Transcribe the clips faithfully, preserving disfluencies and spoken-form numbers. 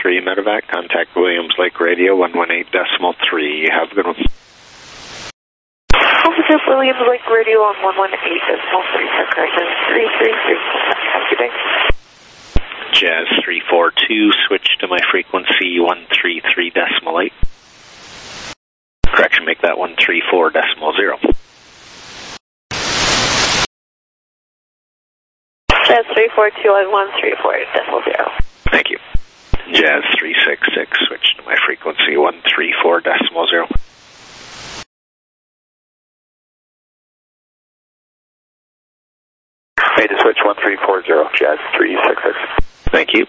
three medevac, contact Williams Lake Radio one one eight decimal three. Have a good one. Officer Williams Lake Radio on one one eight decimal three, correction three three three. Have a good day. Jazz three four two, switch to my frequency one three three decimal eight. Correction, make that one three four decimal zero. Jazz three four two on one three four decimal zero. Thank you. Jazz three six six, switch to my frequency one three four decimal zero. Made to switch one three four zero, Jazz three six six. Thank you.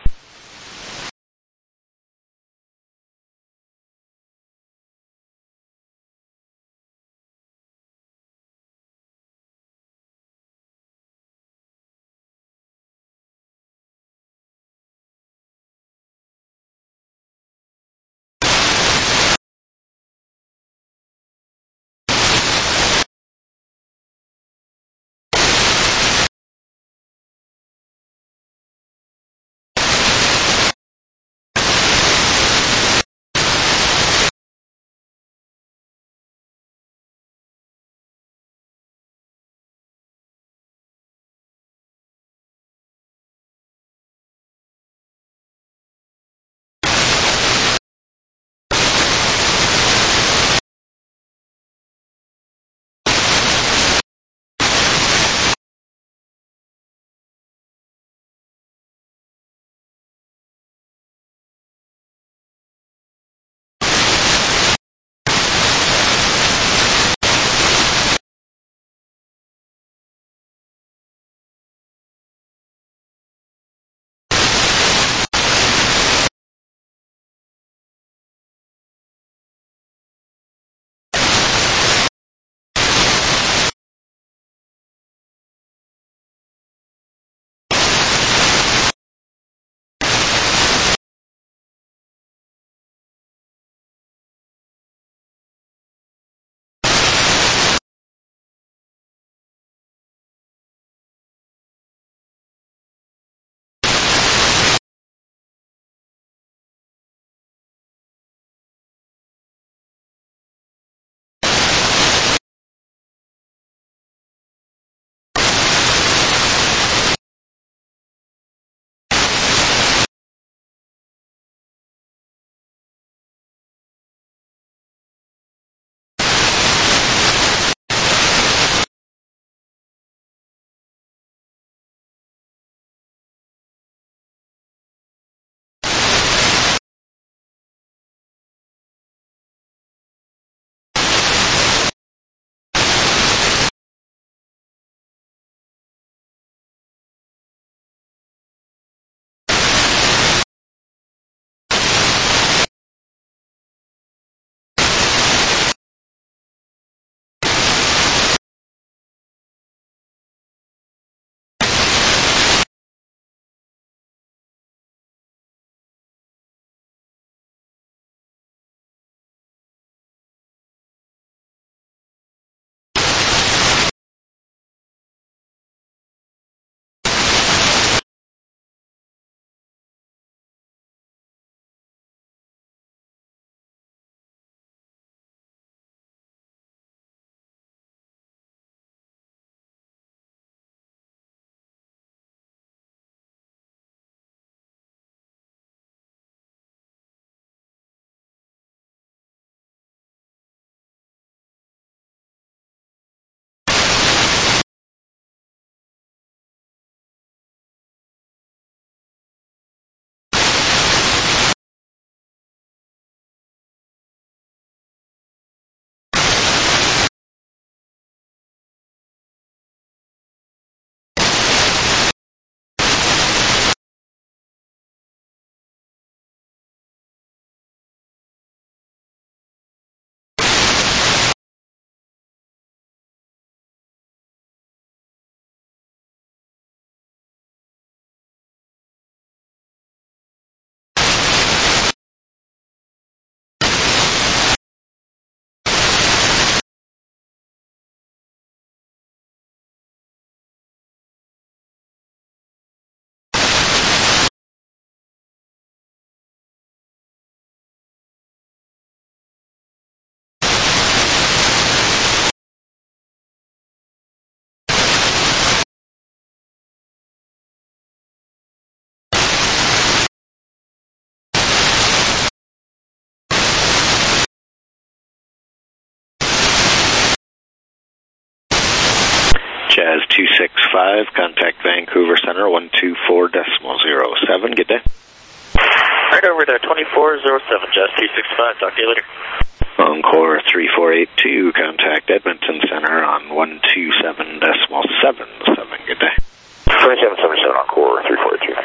Jazz two six five, contact Vancouver Center, one two four decimal zero seven. Good day. Right over there, twenty-four zero seven, Jazz two six five. Talk to you later. Encore three four eight two, contact Edmonton Center on one two seven decimal seven seven. Good day. twenty-seven seventy-seven, Encore three four eight two.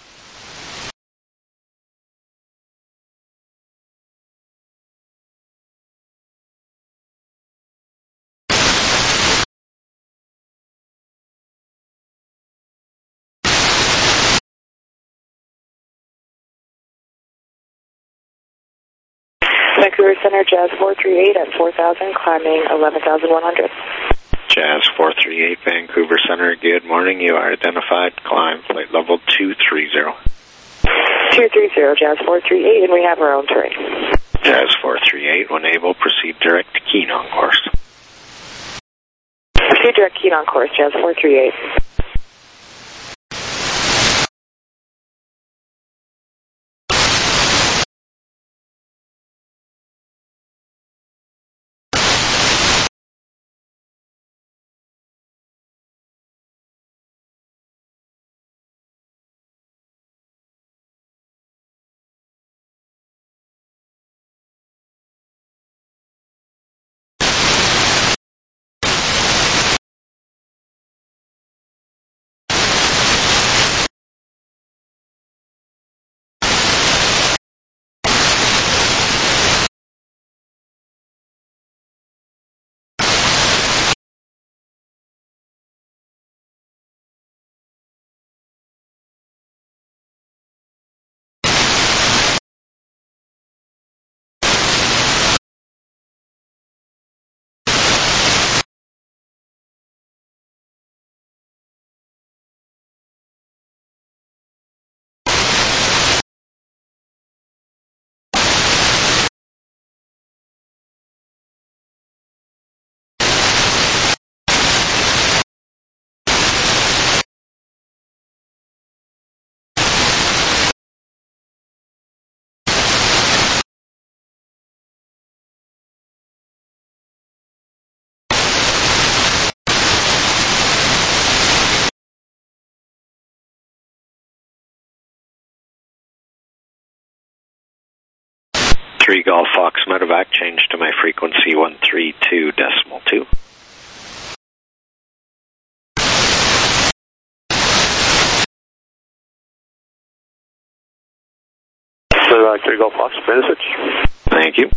Vancouver Center, Jazz four three eight at four thousand, climbing eleven thousand one hundred. Jazz four three eight, Vancouver Center, good morning. You are identified. Climb flight level two three zero. two three zero, Jazz four three eight, and we have our own terrain. Jazz four three eight, when able, proceed direct to Keene on course. Proceed direct Keene on course, Jazz four three eight. three Golf Fox Medevac, change to my frequency one three two decimal two. So, uh, three Golf Fox, message. Thank you.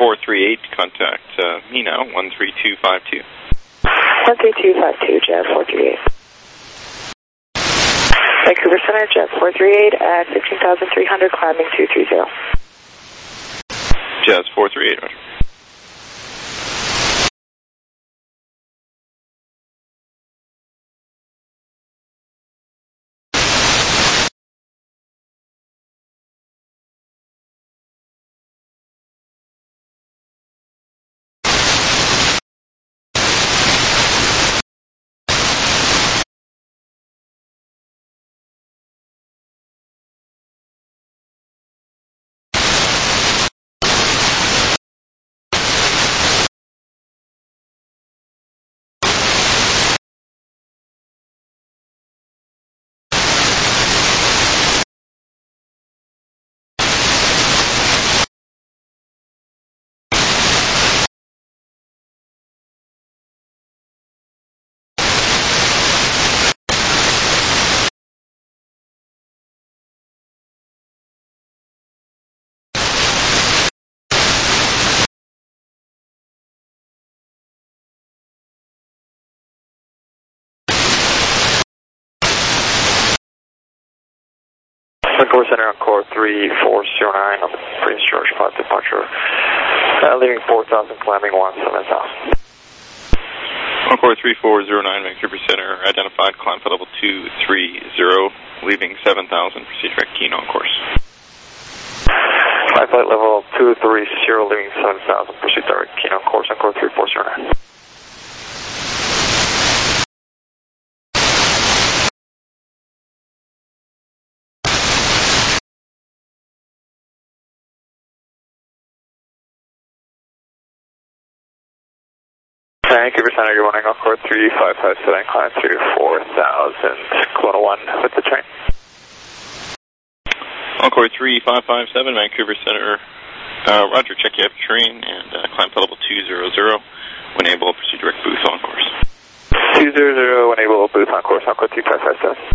four three eight, contact uh, me now, one three two five two. one three two five two, Jet four three eight. Vancouver Center, Jet four three eight at fifteen thousand three hundred, climbing two three zero. Jazz four three eight, roger. Vancouver Center on core three four zero nine on the Prince George Pod departure. Uh, leaving four thousand, climbing one seven thousand. Encore three four zero nine, Vancouver Center, identified, climb for level two three zero, leaving seven thousand, proceed direct Keno on course. Flight flight level two three zero, leaving seven thousand, proceed direct Keno on course, Encore three four zero nine. Vancouver Center, you're running Encore three five five seven, climb through four thousand, Kelowna one with the train. Encore three five five seven, Vancouver Center, uh, roger, check you have train, and uh, climb to level two zero zero, when able, proceed direct booth on course. two zero zero, when able, booth on course, Encore three five five seven.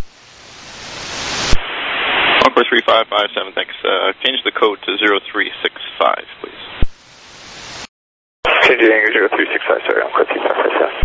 Encore three five five seven, thanks, uh, change the code to zero three six five, please. Changing zero three six five, sorry, Encore three five five seven.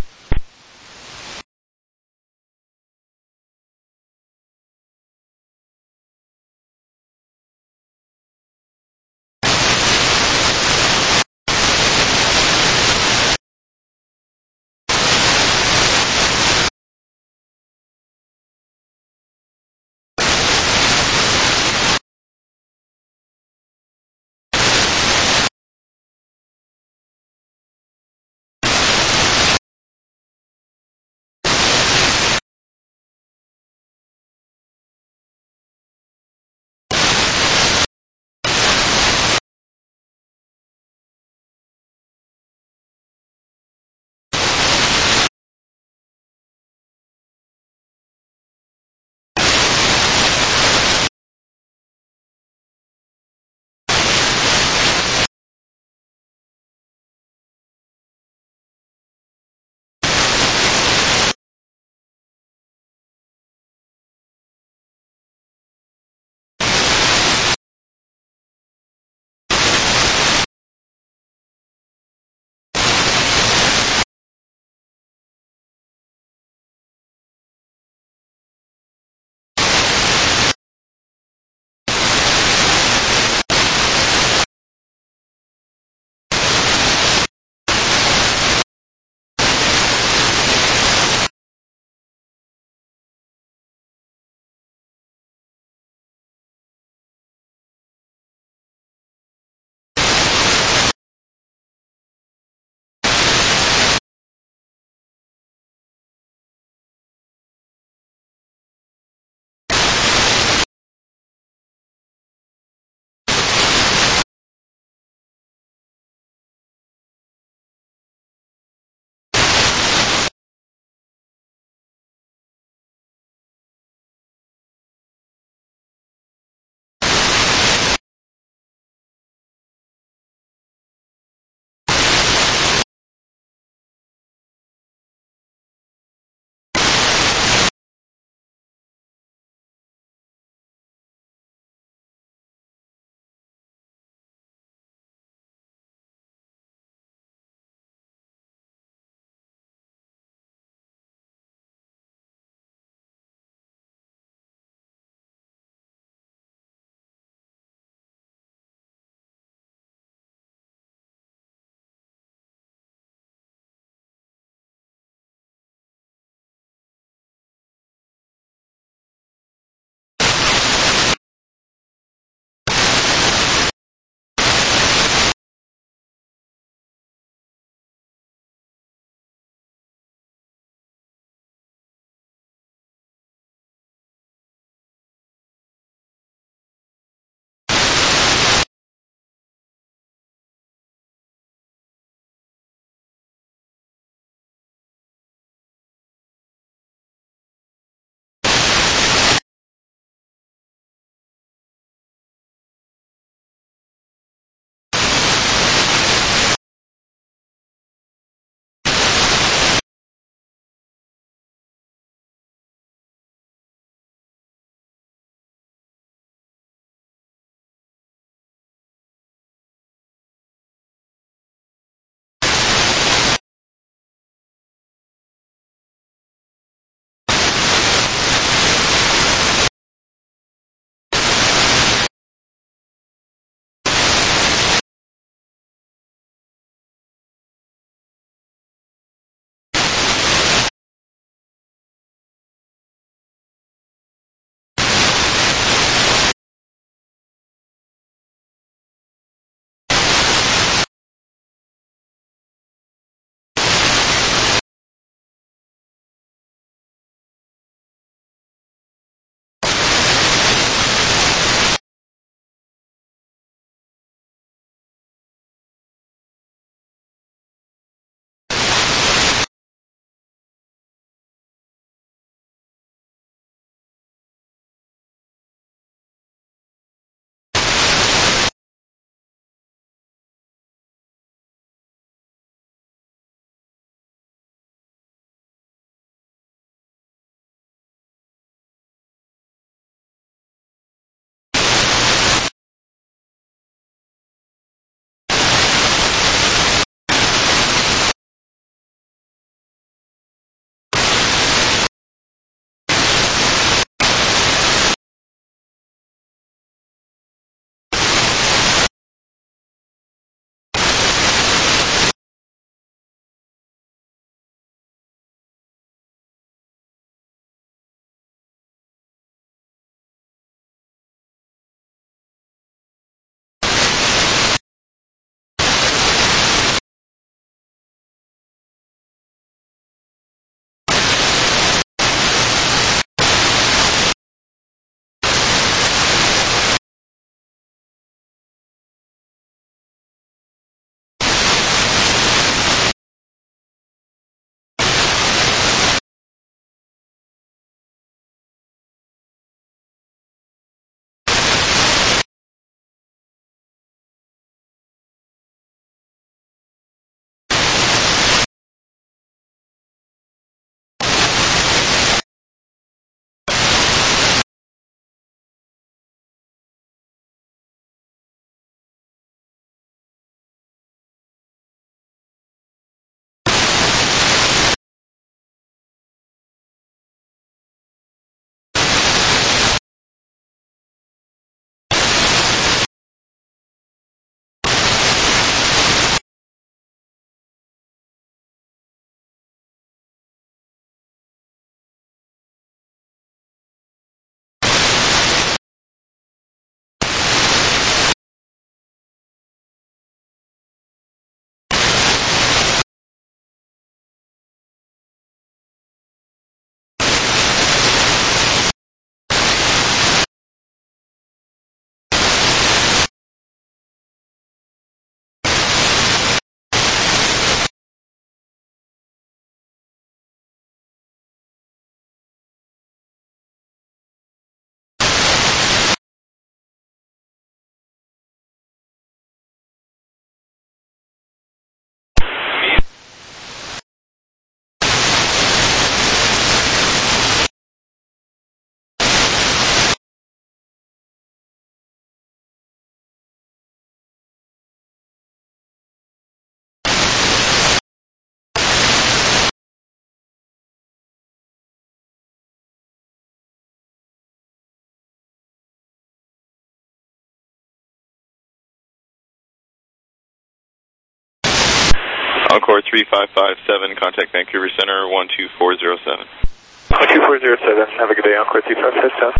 Encore three five five seven, contact Vancouver Center, one two four zero seven. one two four zero seven, have a good day, Encore three five five seven.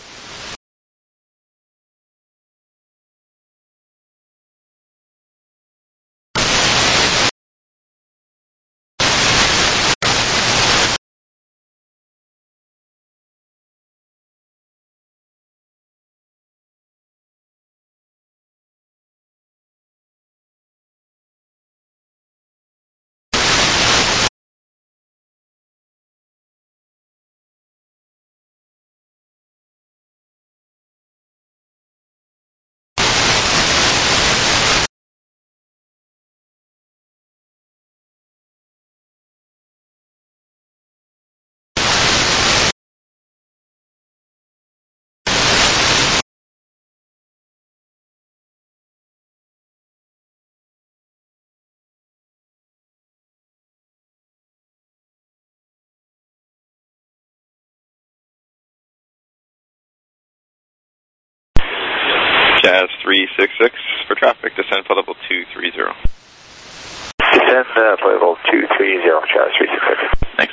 Jazz three six six for traffic, descend flight level two three zero. Descend uh, flight level two three zero, Jazz three six six. Thanks.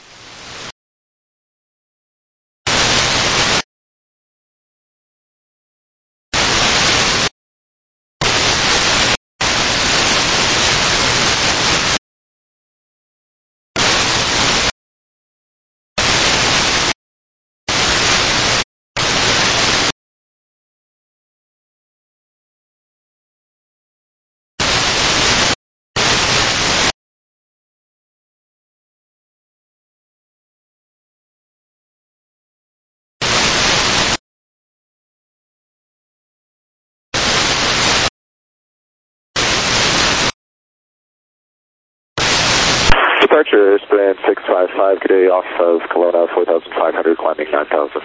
Departure, Airspan six five five, good day, off of Kelowna, four thousand five hundred, climbing nine thousand.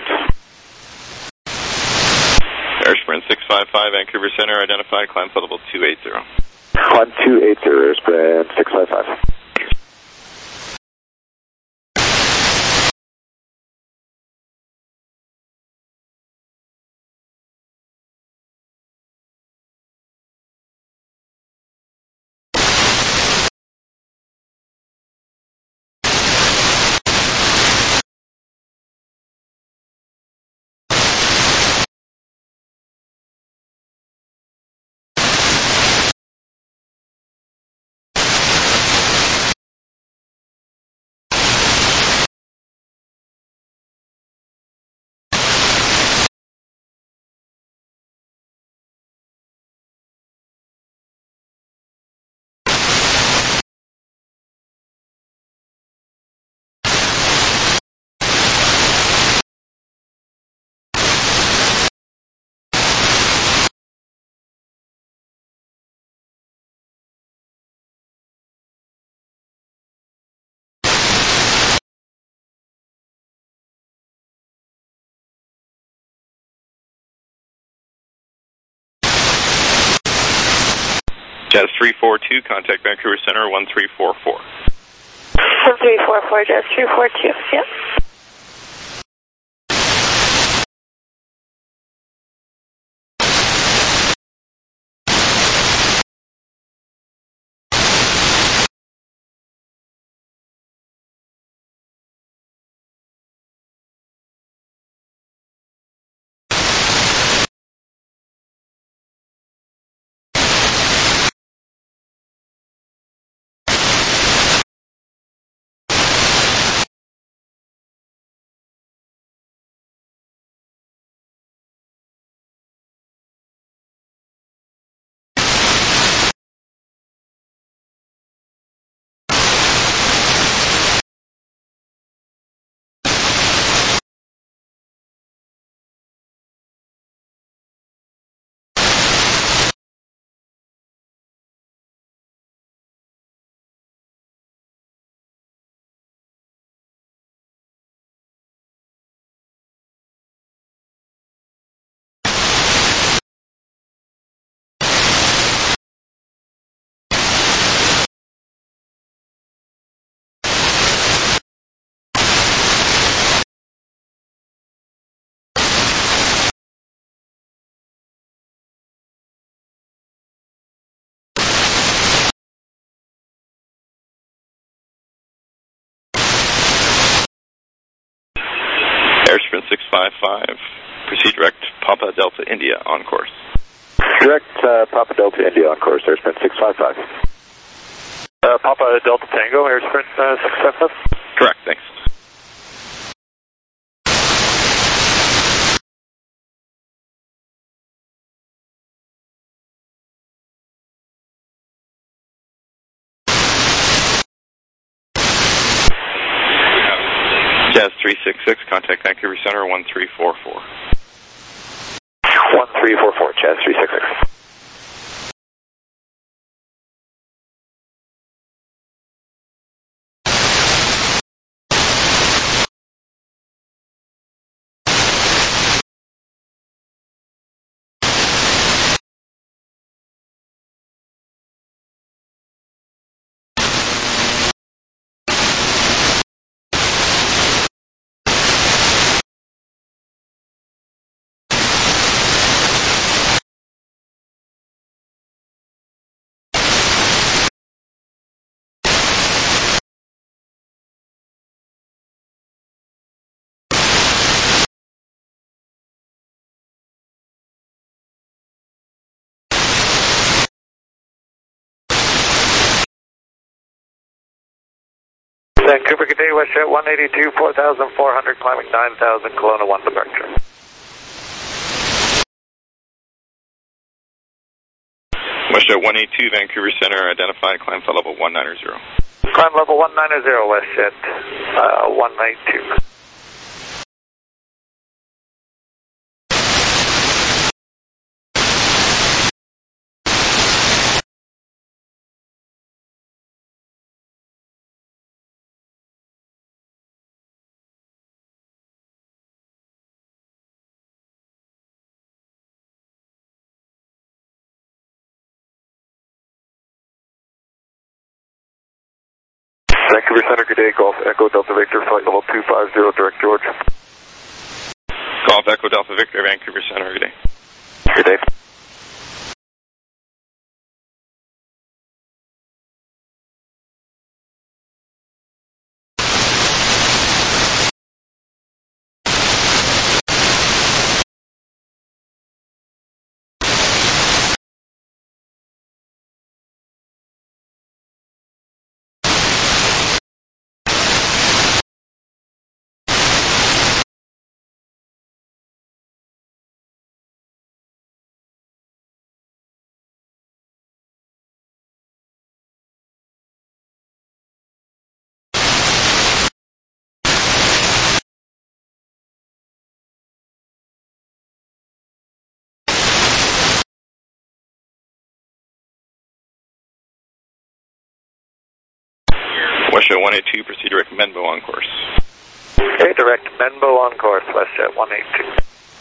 Airsprint six five five, Vancouver Center, identified, climb flight level two eight zero. Climb two eight zero, Airspan six five five. Jazz three four two, contact Vancouver Center, one three four four. one three four four, Jazz three four two, yep. five five. Proceed direct Papa Delta India on course. Direct uh, Papa Delta India on course, airsprint six five five. Uh, Papa Delta Tango, airsprint uh, six five five? Correct, thanks. Jazz three six six, contact Vancouver Center one three four four. one three four four, Jazz three six six. Vancouver, good day, WestJet one eighty-two, four thousand four hundred, climbing nine thousand, Kelowna one departure. WestJet one eighty-two, Vancouver Center, identified, climb flight level one ninety. Climb level one ninety, WestJet uh, one eighty-two. Vancouver Center, good day, Golf Echo Delta Victor, flight level two five zero, direct George. Golf Echo Delta Victor, Vancouver Center, good day. Good day. WestJet one eighty-two, proceed direct Menbo on course. Okay, direct Menbo on course, WestJet one eighty-two.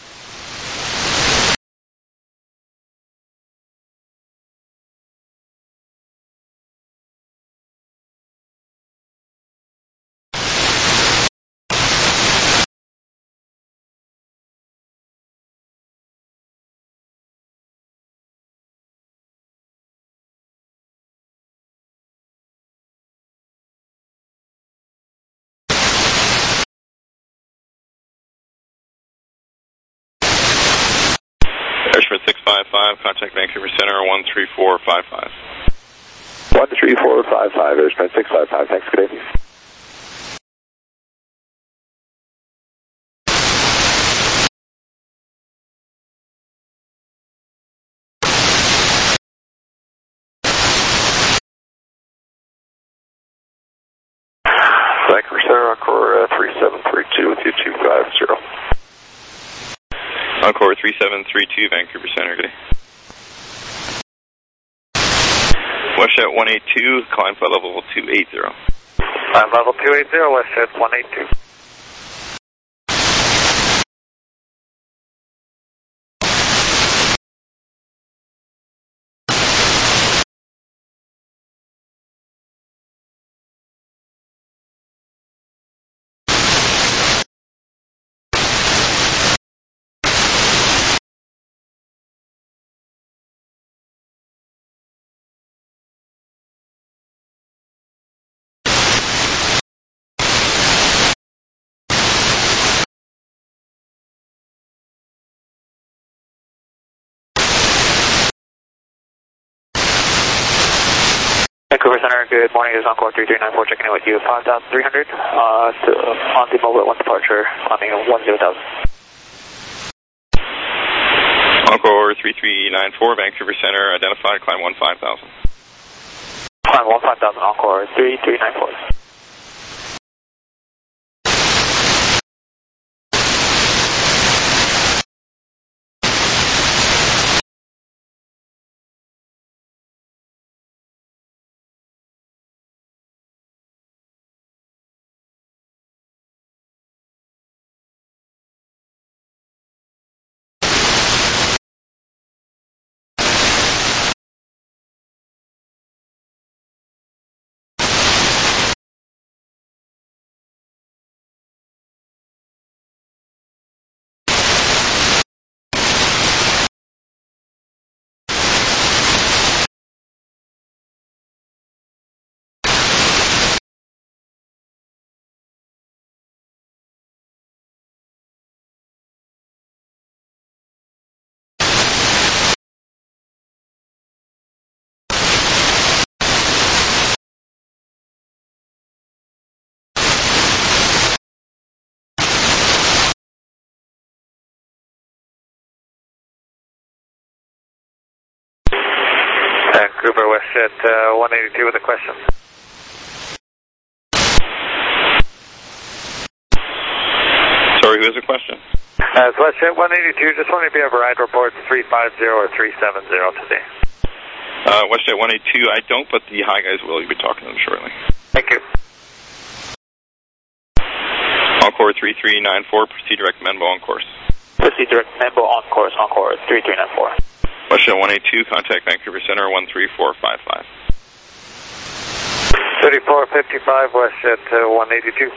Airsprint six five five, contact Vancouver Center one three four five five. one three four five five, airsprint six five five, thanks, good day. Vancouver Center, Encore uh, three seven three two with you two five zero. Encore three seven three two, Vancouver Center, good day. WestJet one eighty-two, climb flight level two eighty. Climb level two eighty, WestJet one eighty-two. Vancouver Center, good morning. This is Encore three three nine four checking in with you. five thousand three hundred uh, to, on the mobile at one departure, climbing one zero thousand. Encore three three nine four, Vancouver Center, identified, climb one five thousand. Climb one five thousand, Encore three three nine four. Vancouver WestJet uh, one eighty-two with a question. Sorry, who has a question? Uh, it's WestJet one eighty-two, just wondering if you have ride reports three five zero or three seven zero today. Uh, WestJet one eighty-two, I don't, but the high guys will. You'll be talking to them shortly. Thank you. Encore three three nine four, proceed direct Menbo on course. Proceed direct Menbo on course, Encore three three nine four. WestJet one eighty-two, contact Vancouver Center one three four five five. thirty-four fifty-five, WestJet uh, one eighty-two.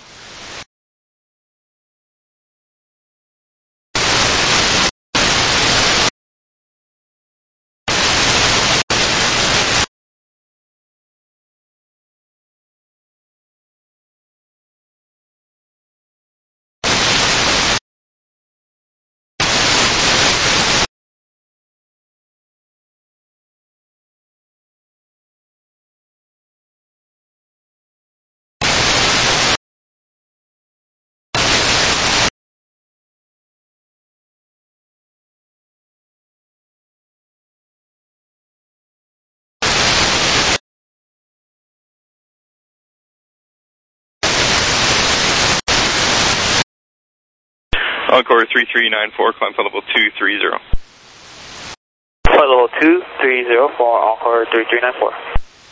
Encore three three nine four, climb flight level two three zero. Flight level two three zero for Encore three three nine four.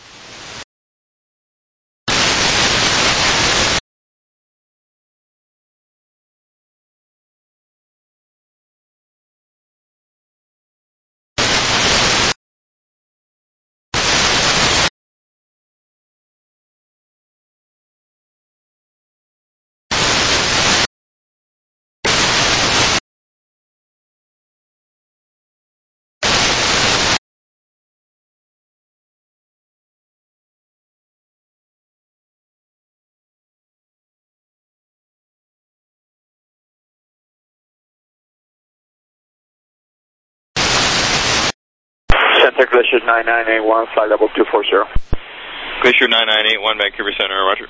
Center Glacier nine nine eight one, flight level two four zero. Glacier nine nine eight one, Vancouver Center, roger.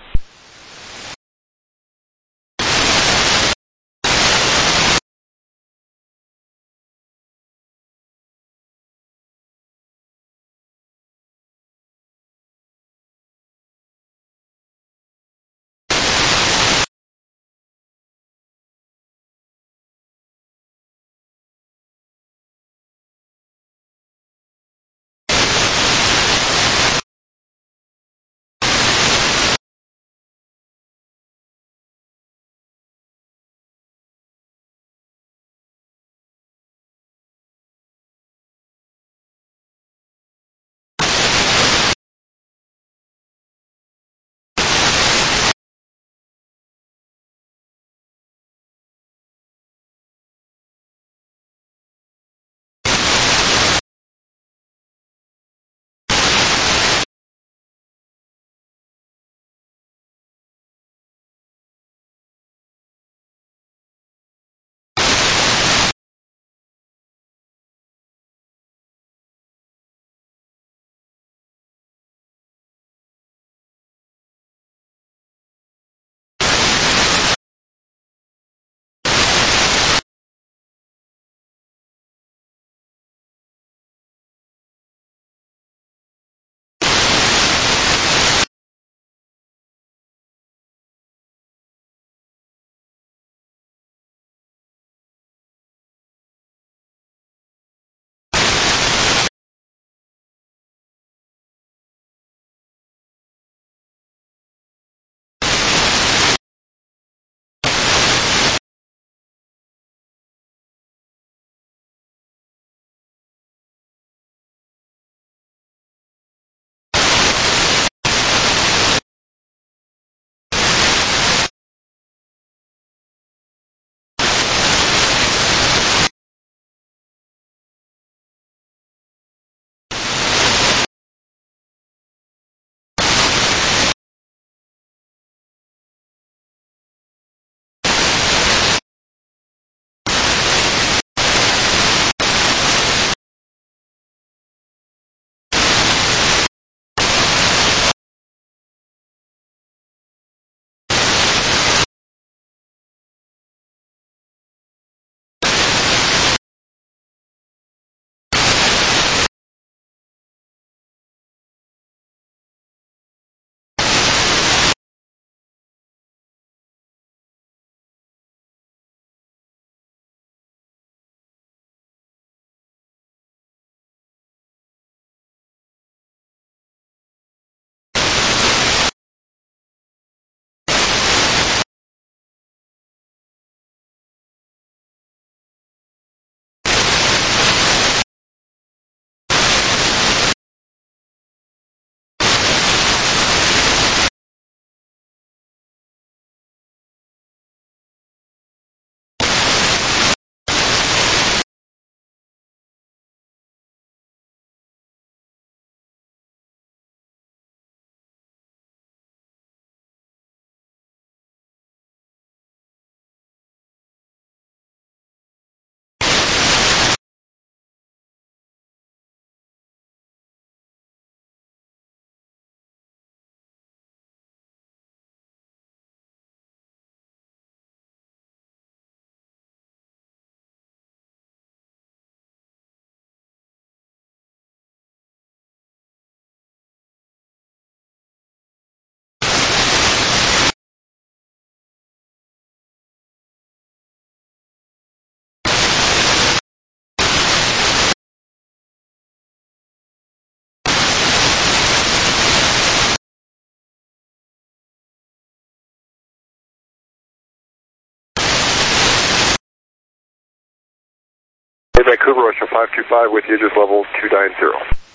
Hey, Vancouver, Russia five two five with you, just level two nine zero.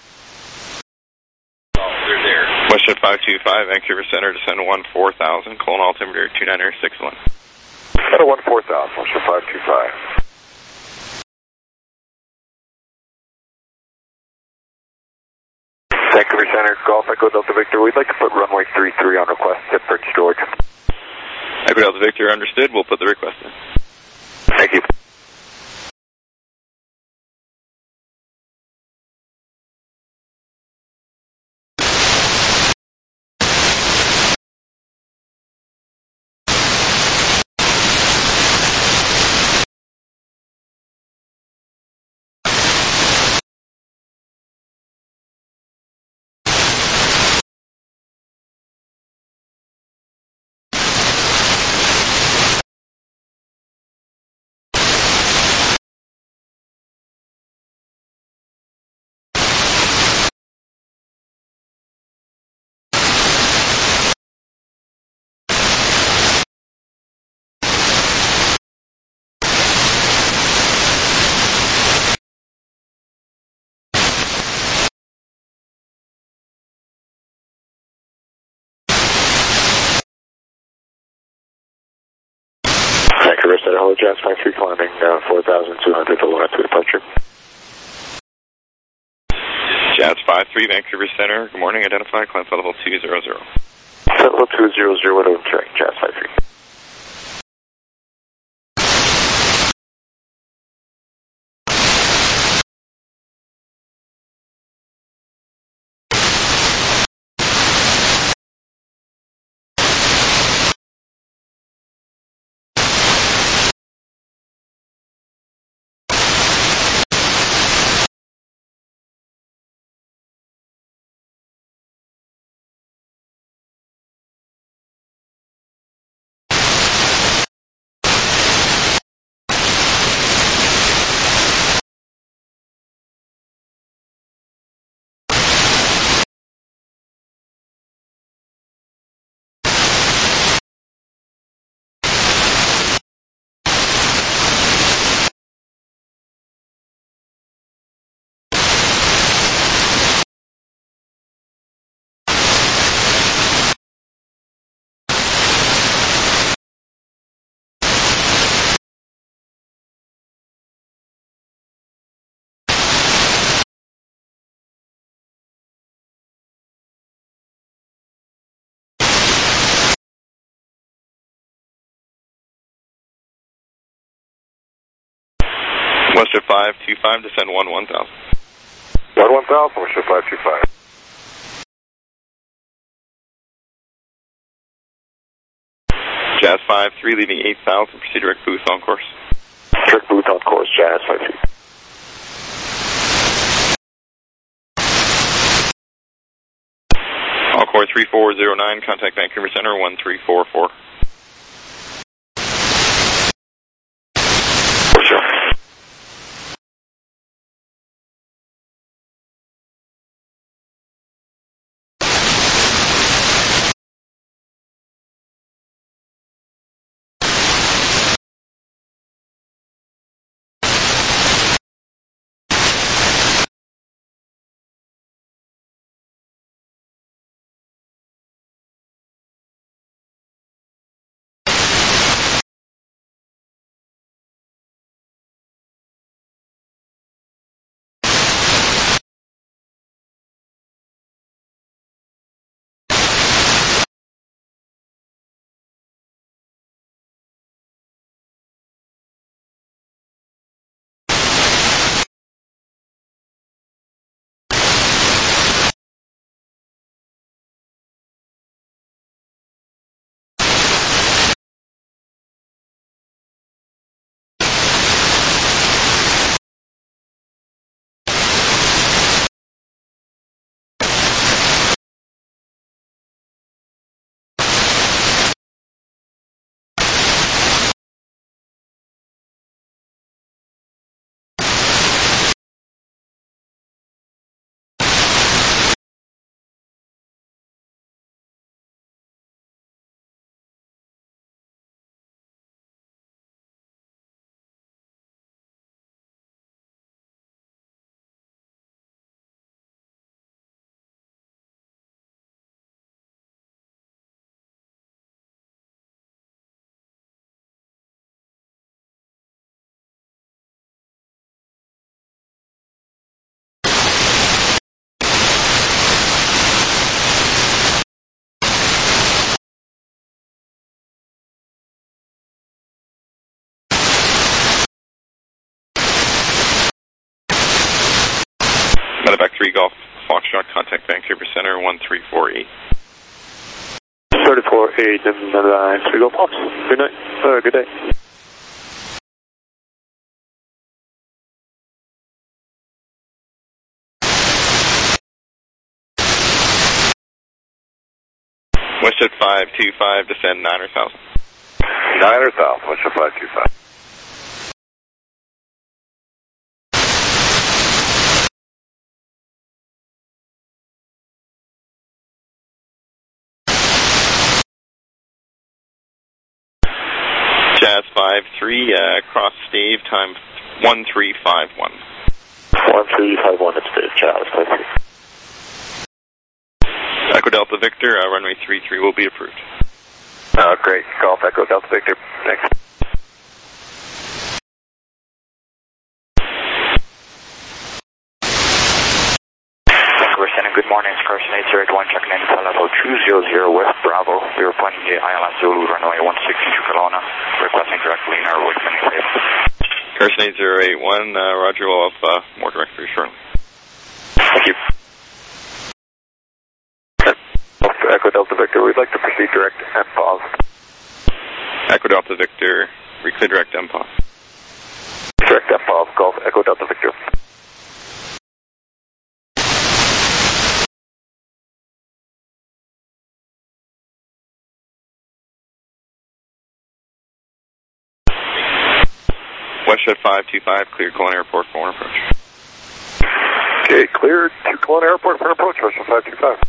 Oh, they're there. Westjet five two five, Vancouver Center, descend one four thousand, colon altimeter two nine six one. Center one four thousand, Westjet five two five. Vancouver Center, Golf Echo Delta Victor, we'd like to put runway three three on request at Prince George. Echo Delta Victor, understood, we'll put the request in. Thank you. Vancouver Center, hello, Jazz five three climbing uh, four thousand two hundred to Luna to departure. Jazz five three, Vancouver Center, good morning, identify, climb flight level two zero zero. Flight level two zero zero, what are we carrying, Jazz five three? Westjet five two five, descend one one thousand. one one thousand, Westjet five two five. Jazz five three, leaving eight thousand, proceed direct booth on course. Direct booth on course, Jazz five three. Encore three four zero nine, contact Vancouver Center one three four four. Medevac three Golf Foxtrot, contact Vancouver Center one three four eight. thirty-four eight, Medevac three Golf Fox. Good night. Uh, good day. Westjet five two five, descend Niner South. Niner South, Westjet five two five. Jazz five three, uh, cross Stave, time one three five one. one three five one, it's Dave, Jazz five three. Echo Delta Victor, uh, runway three three will be approved. Oh, great. Golf Echo Delta Victor. Thanks. Vancouver Center, good morning. It's Carson eight zero eight one, checking in to level two zero zero West Bravo. We are pointing the I L S Zulu, runway one six into Kelowna, requesting direct lean or wait minute safe. Carson eight zero eight one, uh, Roger, we'll have uh, more direct for you shortly. Thank you. Echo Delta Victor, we'd like to proceed direct and pause. Echo Delta Victor, reclear direct M P O S. Direct and pause, Golf Echo Delta Victor. Westjet five two five, clear Kelowna Airport for one approach. Okay, cleared to Kelowna Airport for an approach, Westjet five two five.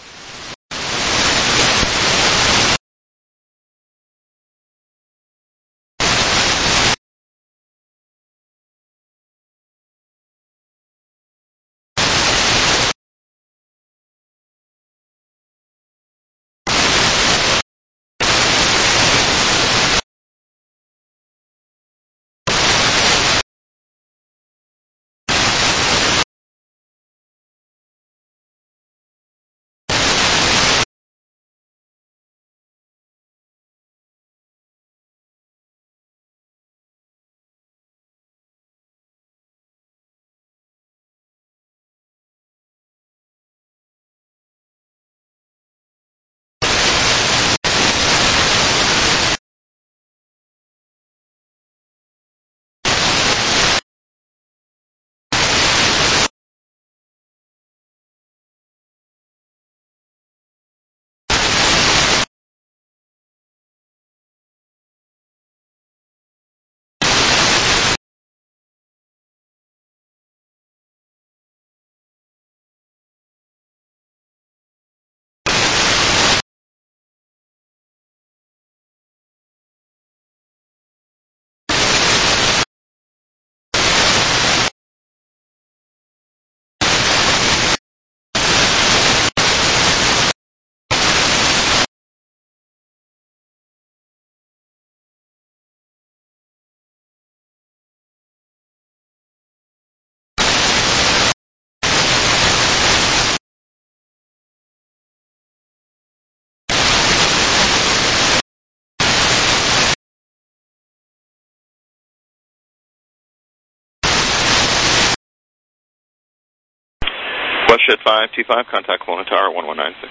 Westjet five two five, contact Kelowna Tower one one nine six.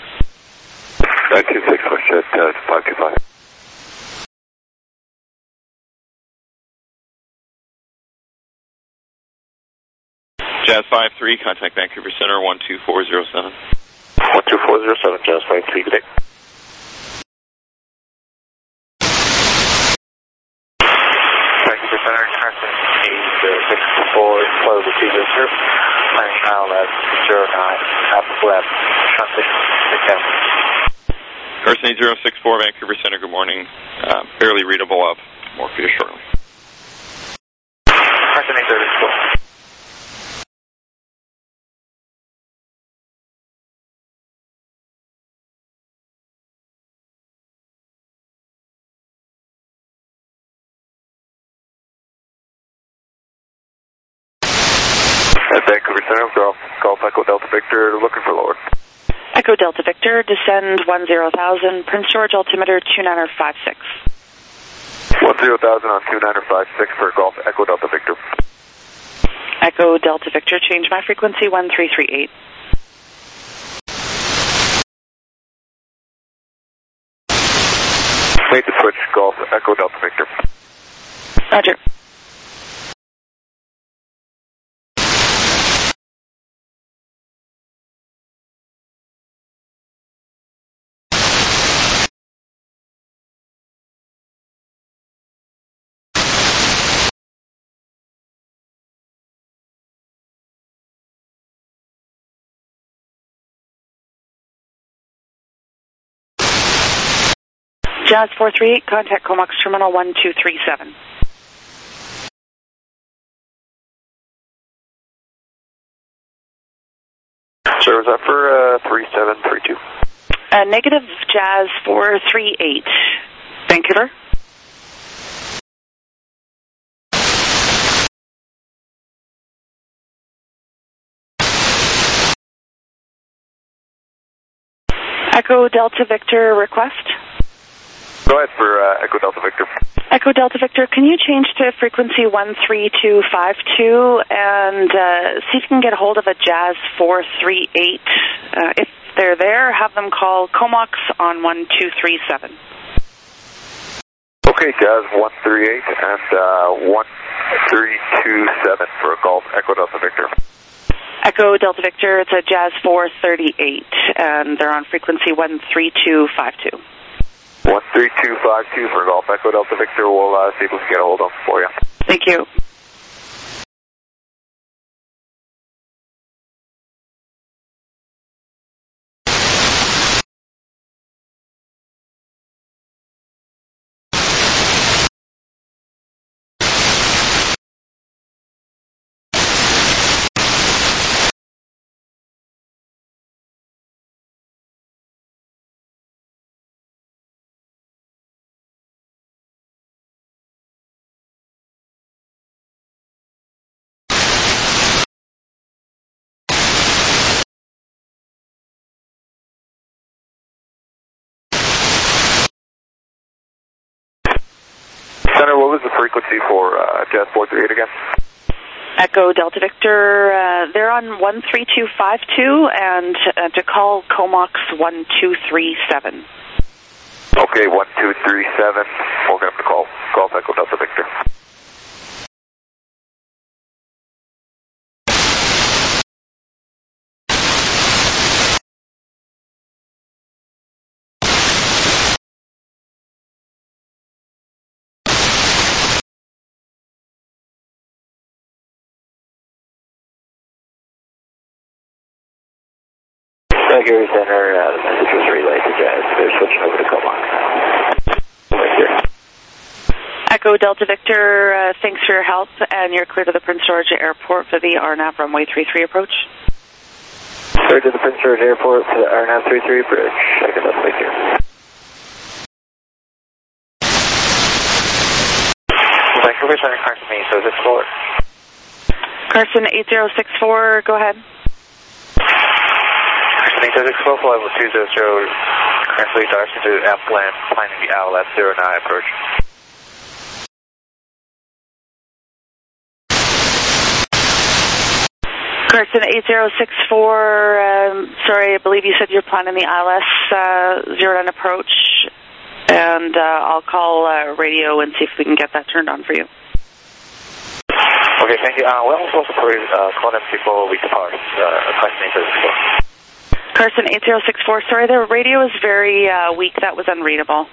nine two six, Westjet uh, five two five. Jazz five three, contact Vancouver Center one two four zero seven. one two four zero seven, Jazz five three, good day. Vancouver Center, Carson eight six four, close the two zero zero. Planning I L S zero nine, half left, traffic, again. Carson eight zero six four, Vancouver Center, good morning. Uh, barely readable up. More for you shortly. Carson eight zero six four. At Vancouver Center, Golf, Golf Echo Delta Victor, looking for lower. Echo Delta Victor, descend one zero thousand, Prince George altimeter two niner five six. one zero thousand on two niner five six for Golf Echo Delta Victor. Echo Delta Victor, change my frequency one three three eight. Made the switch, Golf, Echo Delta Victor. Roger. Jazz four three eight, contact Comox Terminal one two three seven. Sir, was that for uh, three seven three two? Uh, negative Jazz four three eight. Vancouver. Echo Delta Victor request. Go ahead for uh, Echo Delta Victor. Echo Delta Victor, can you change to frequency one three two five two and uh, see if you can get a hold of a Jazz four three eight. Uh, if they're there, have them call Comox on one two three seven. Okay, Jazz one three eight and uh, one three two seven for Golf, Echo Delta Victor. Echo Delta Victor, it's a Jazz four thirty-eight, and they're on frequency one three two five two. one three two five two for Golf, Echo Delta Victor. We'll uh, see if we can get a hold of them for you. Thank you. Center, what was the frequency for uh, Jazz four three eight again? Echo Delta Victor, uh, they're on one three two five two, and uh, to call Comox one two three seven. Okay, one two three seven. We'll get them to call Golf, Echo Delta Victor. Gary Center, uh, the message was relayed to Jazz. They're switching over to Comox. Echo Delta Victor, uh, thanks for your help, and you're clear to the Prince George Airport for the R N A V runway three three approach. Clear to the Prince George Airport for the R N A V three three approach. Second up, thank you. Vancouver Center, Carson eight zero six four. Carson eight zero six four, go ahead. eight zero six four, level two zero zero, currently direction to Upland, planning the Owl at zero nine approach. Carson eight zero six four, um, sorry, I believe you said you're planning the I L S uh, zero nine approach, and uh, I'll call uh, radio and see if we can get that turned on for you. Okay, thank you. Uh, we're also supposed to uh, call them before we depart, uh, Carson eight zero six four. Carson eight zero six four, sorry, the radio is very uh, weak. That was unreadable.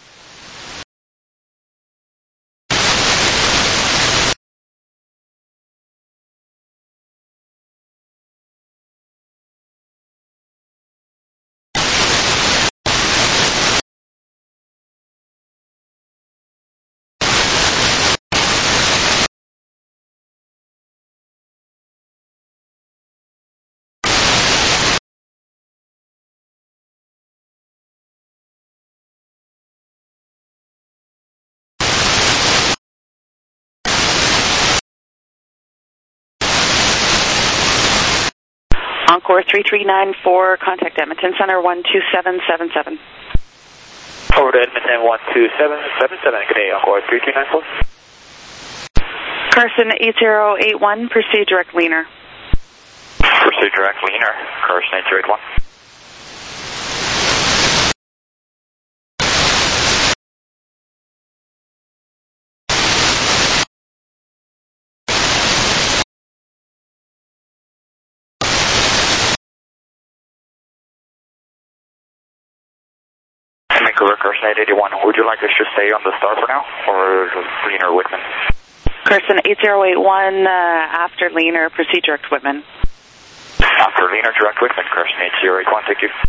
Encore three three nine four, contact Edmonton Center one two seven seven seven. Over to Edmonton one two seven seven seven, good day, Encore three three nine four. Carson eight zero eight one, proceed direct leaner. Proceed direct leaner, Carson eight zero eight one. Vancouver, Carson eight eighty-one. Would you like us to stay on the star for now, or leaner Whitman? Carson eight zero eight one, uh, after leaner, proceed direct Whitman. After leaner, direct Whitman, Carson eight zero eight one, thank you.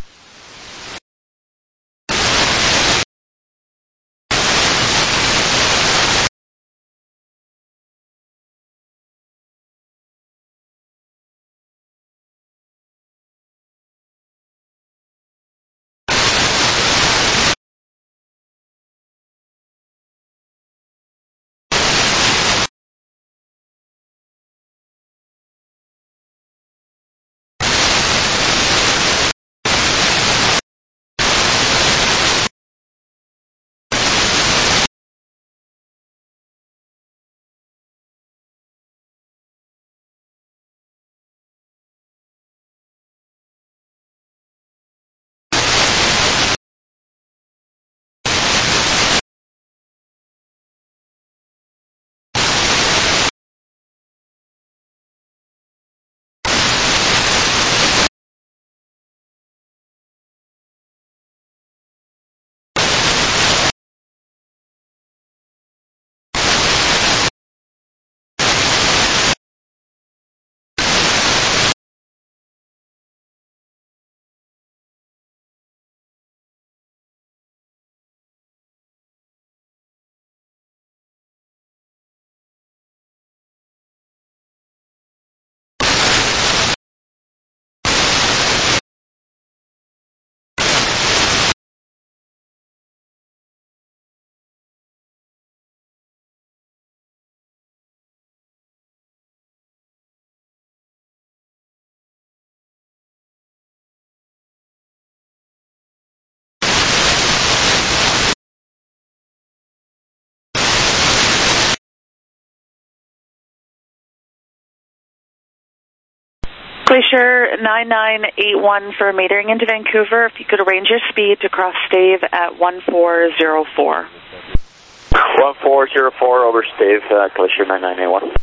Glacier nine nine eight one for metering into Vancouver. If you could arrange your speed to cross stave at one four zero four. one four zero four over stave, uh, Glacier nine nine eight one.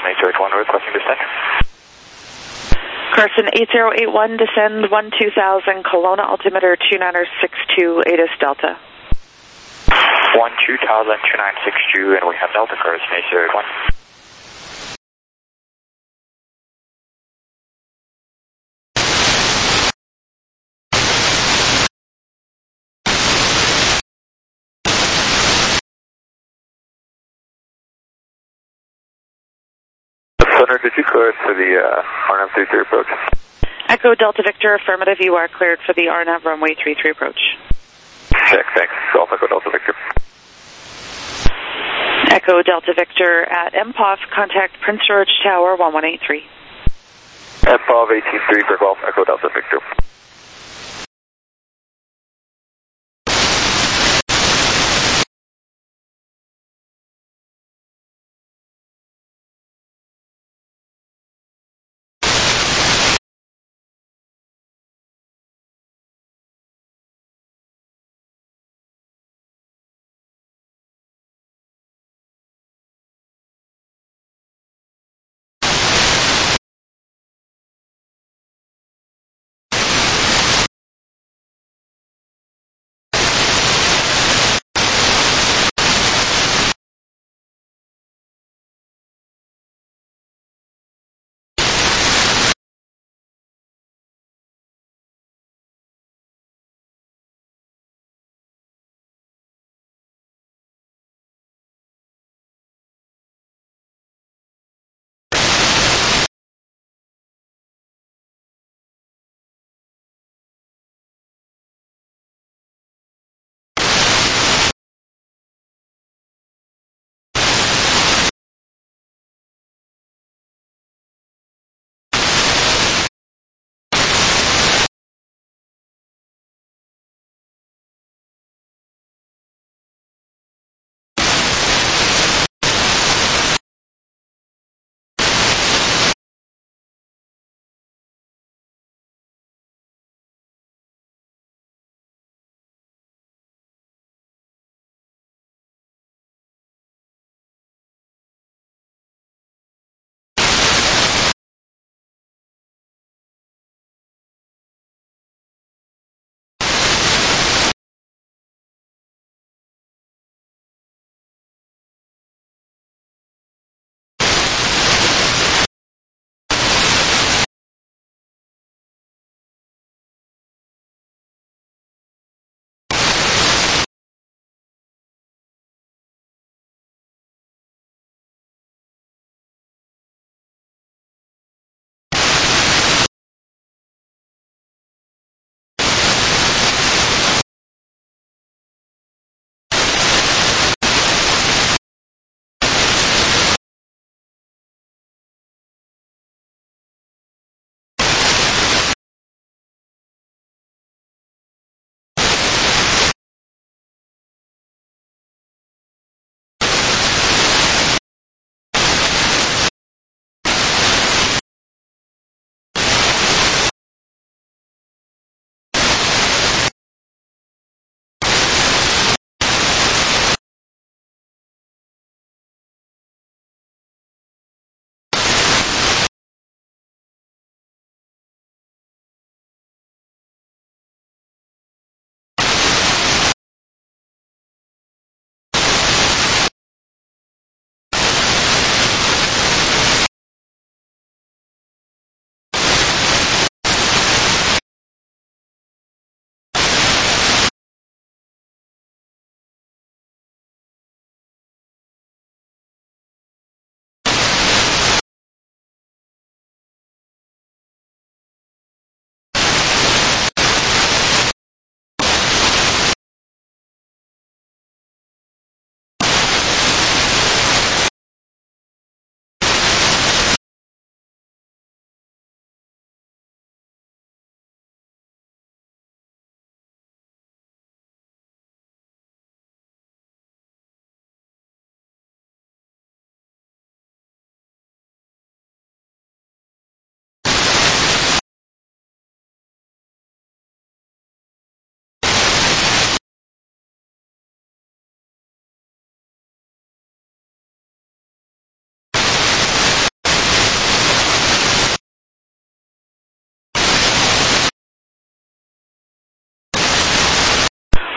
Carson eight zero eight one requesting descent. Carson eight zero eight one, descend one two thousand, Kelowna, altimeter two nine six two, A T I S Delta. one two thousand, two nine six two, and we have Delta Carson eight zero eight one. Center, did you clear it for the uh, R N A V three three approach? Echo Delta Victor, affirmative, you are cleared for the R N A V runway three three approach. Check, thanks. Golf Echo Delta Victor. Echo Delta Victor at M P O F, contact Prince George Tower one one eight three. M P O F eighteen three for Golf Echo Delta Victor.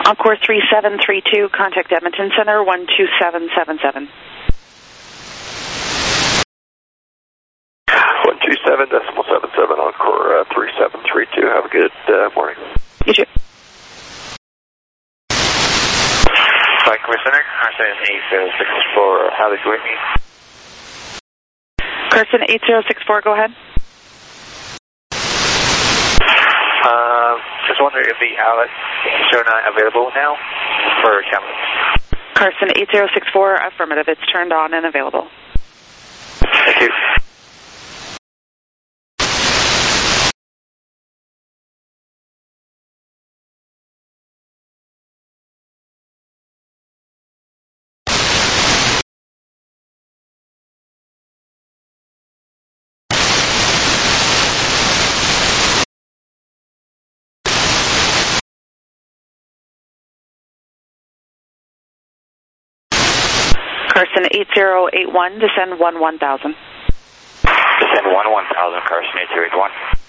Encore three seven three two, contact Edmonton Center, one two seven seven seven. one two seven decimal seven seven, Encore uh, three seven three two. Have a good uh, morning. You too. Vancouver Center, Carson eight zero six four, Alex Whitney. Carson eight zero six four, go ahead. Uh, just wondering if the Alex zero nine available now for Cameron. Carson eight zero six four, affirmative. It's turned on and available. Thank you. Carson eight zero eight one, descend one one thousand. Descend one one thousand, Carson eight zero eight one.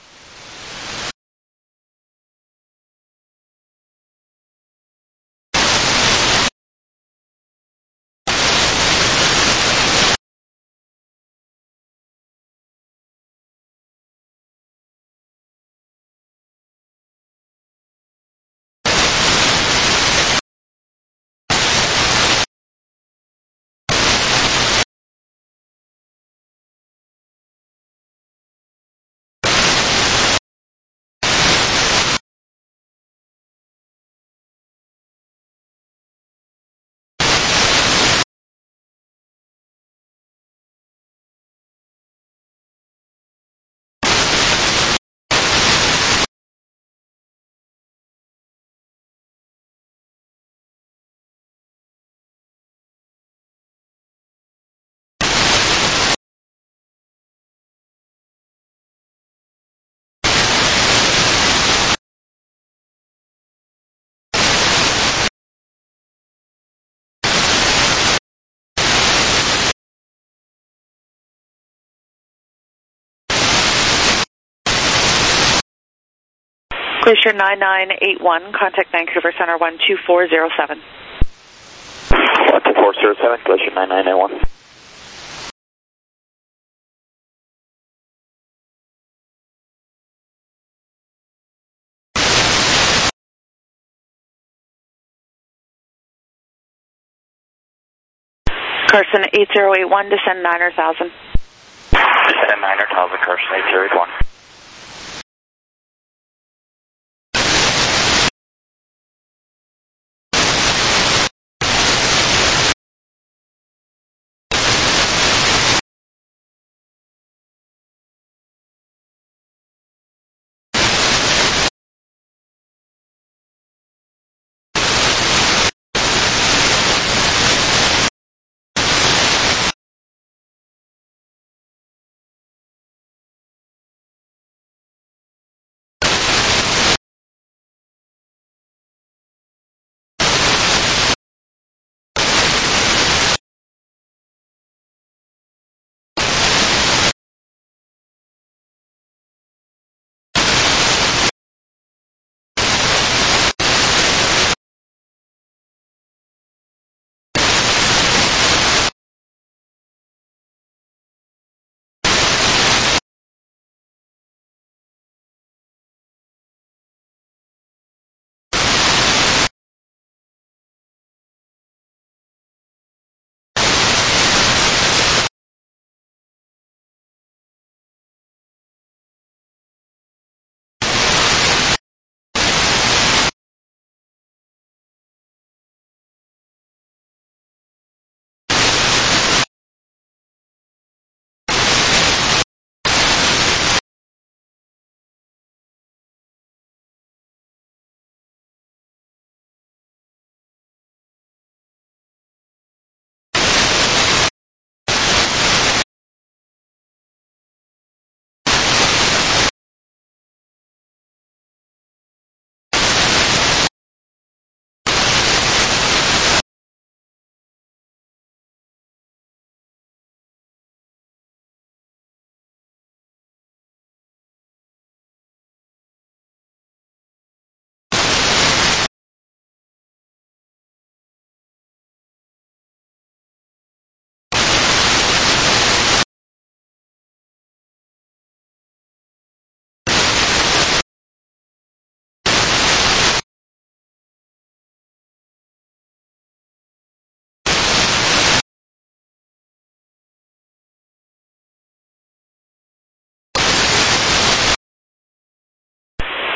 Glacier nine nine eight one, contact Vancouver Center, one two four zero seven. one two four zero seven, Glacier nine nine eight one. Carson eight zero eight one, descend niner thousand. Descend niner thousand, Carson eight zero eight one.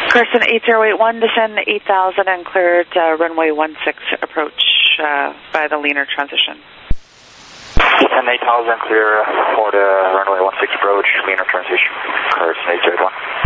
Carson eight zero eight one, descend eight thousand and cleared uh, runway one six approach uh, by the leaner transition. Descend eight thousand, clear for the runway one six approach, leaner transition. Carson eight zero eight one.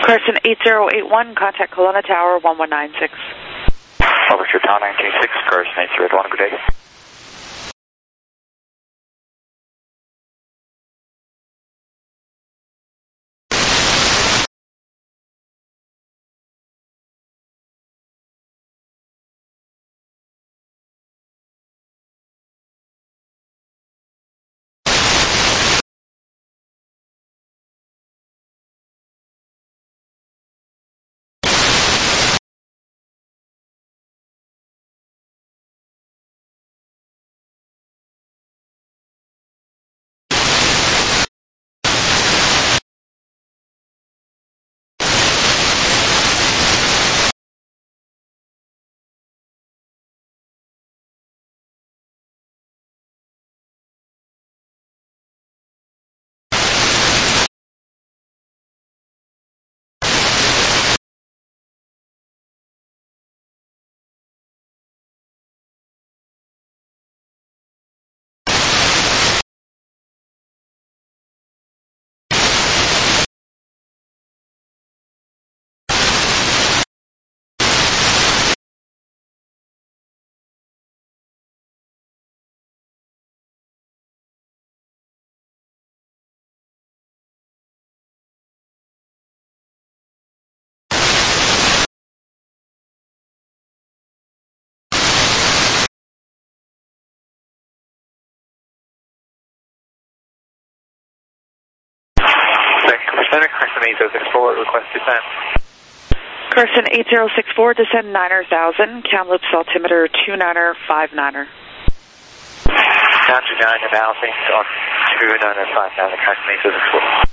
Carson eight zero eight one, contact Kelowna Tower one one nine six. Overture Tower nineteen six, Carson eight zero eight one, good day. Center, Carson eight zero six four, request descent. Carson eight zero six four, descend niner thousand, Kamloops altimeter two niner five niner. Down to nine and bouncing on two niner five niner, Carson eight zero six four.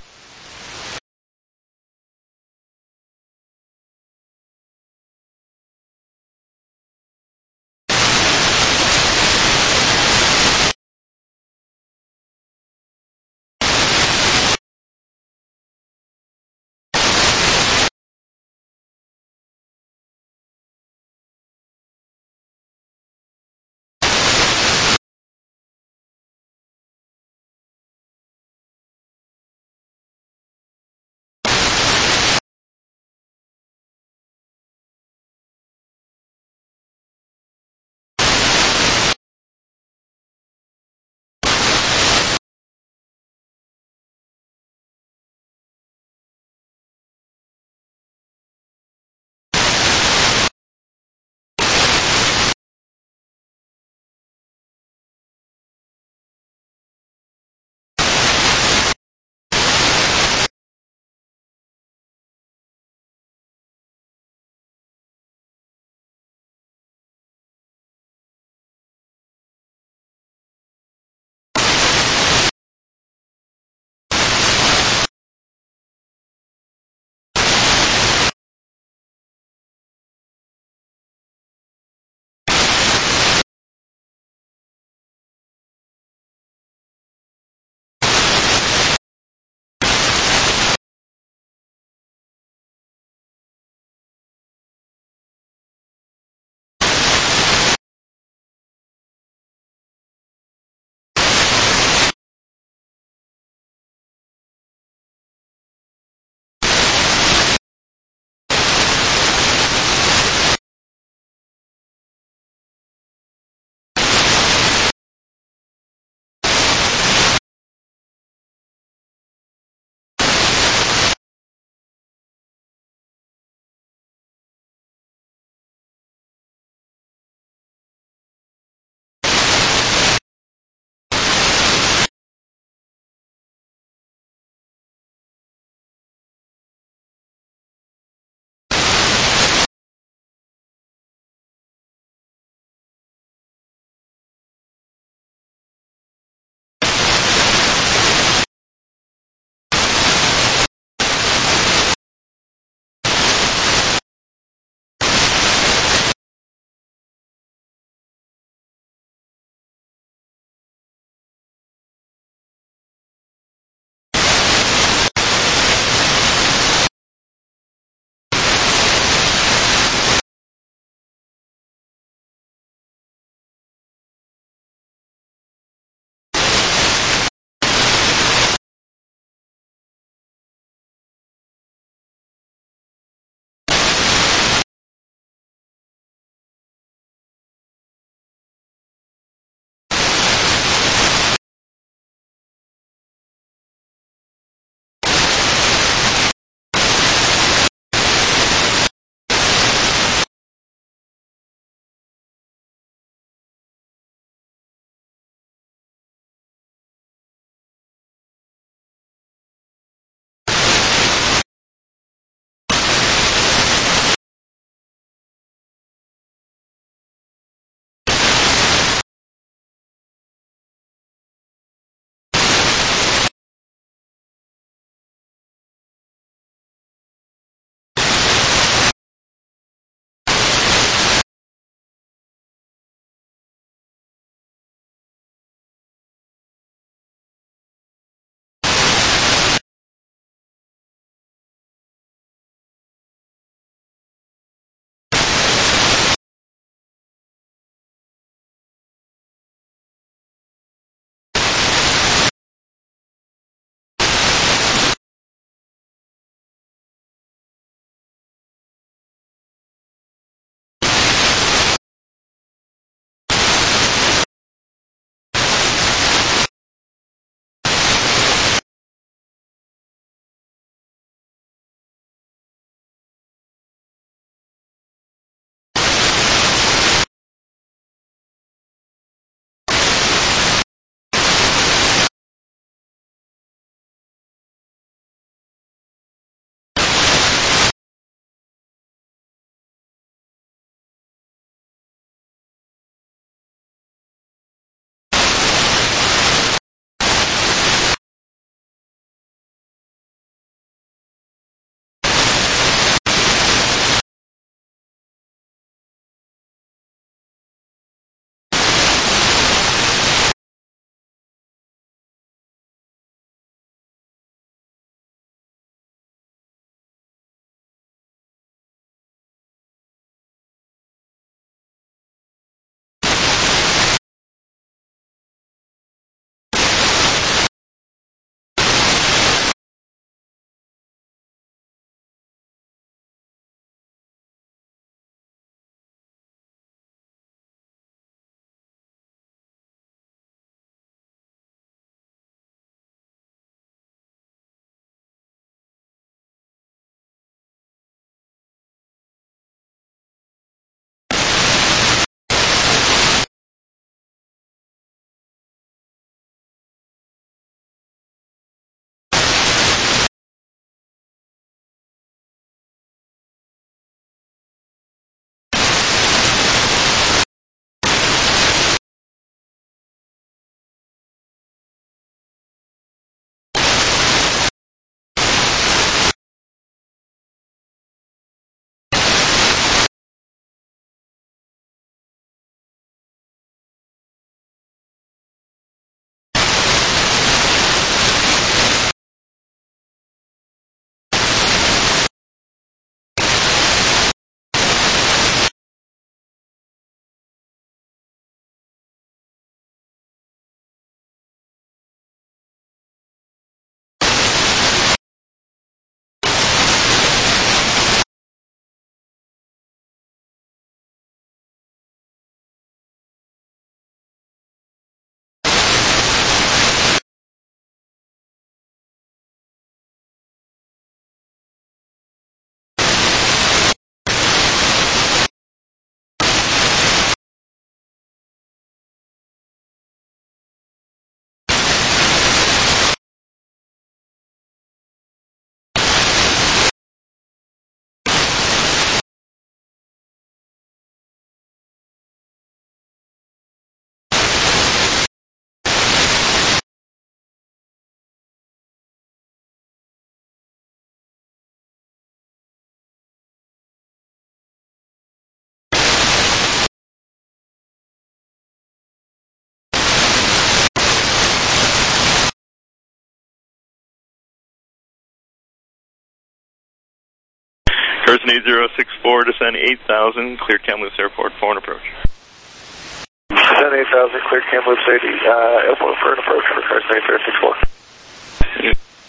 Carson eight zero six four, descend eight thousand, clear Kamloops Airport for an approach. Descend eight thousand, clear Kamloops uh, Airport for an approach for Carson eight zero six four. Yeah.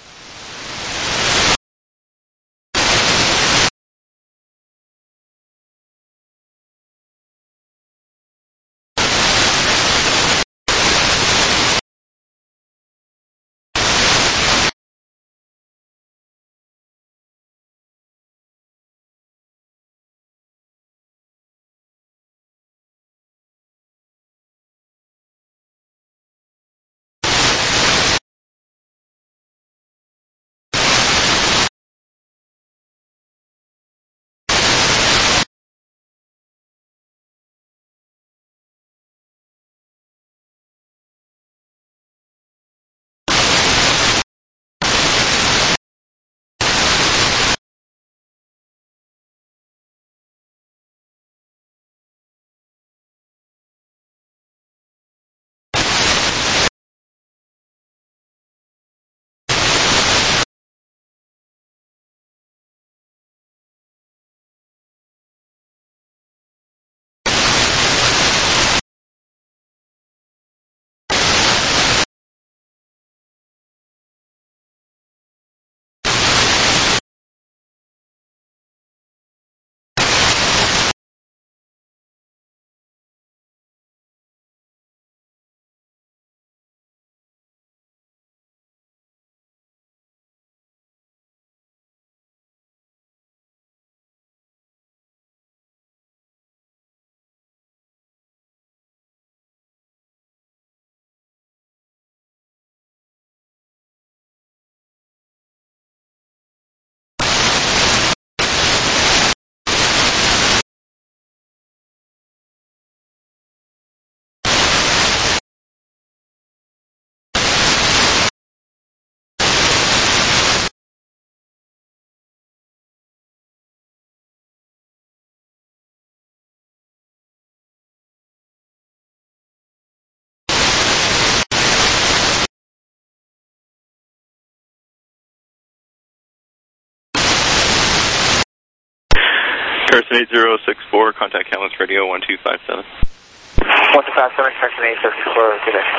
Carson eight zero six four, contact Kamloops Radio one two five seven. one two five seven, Carson eight zero six four, good day.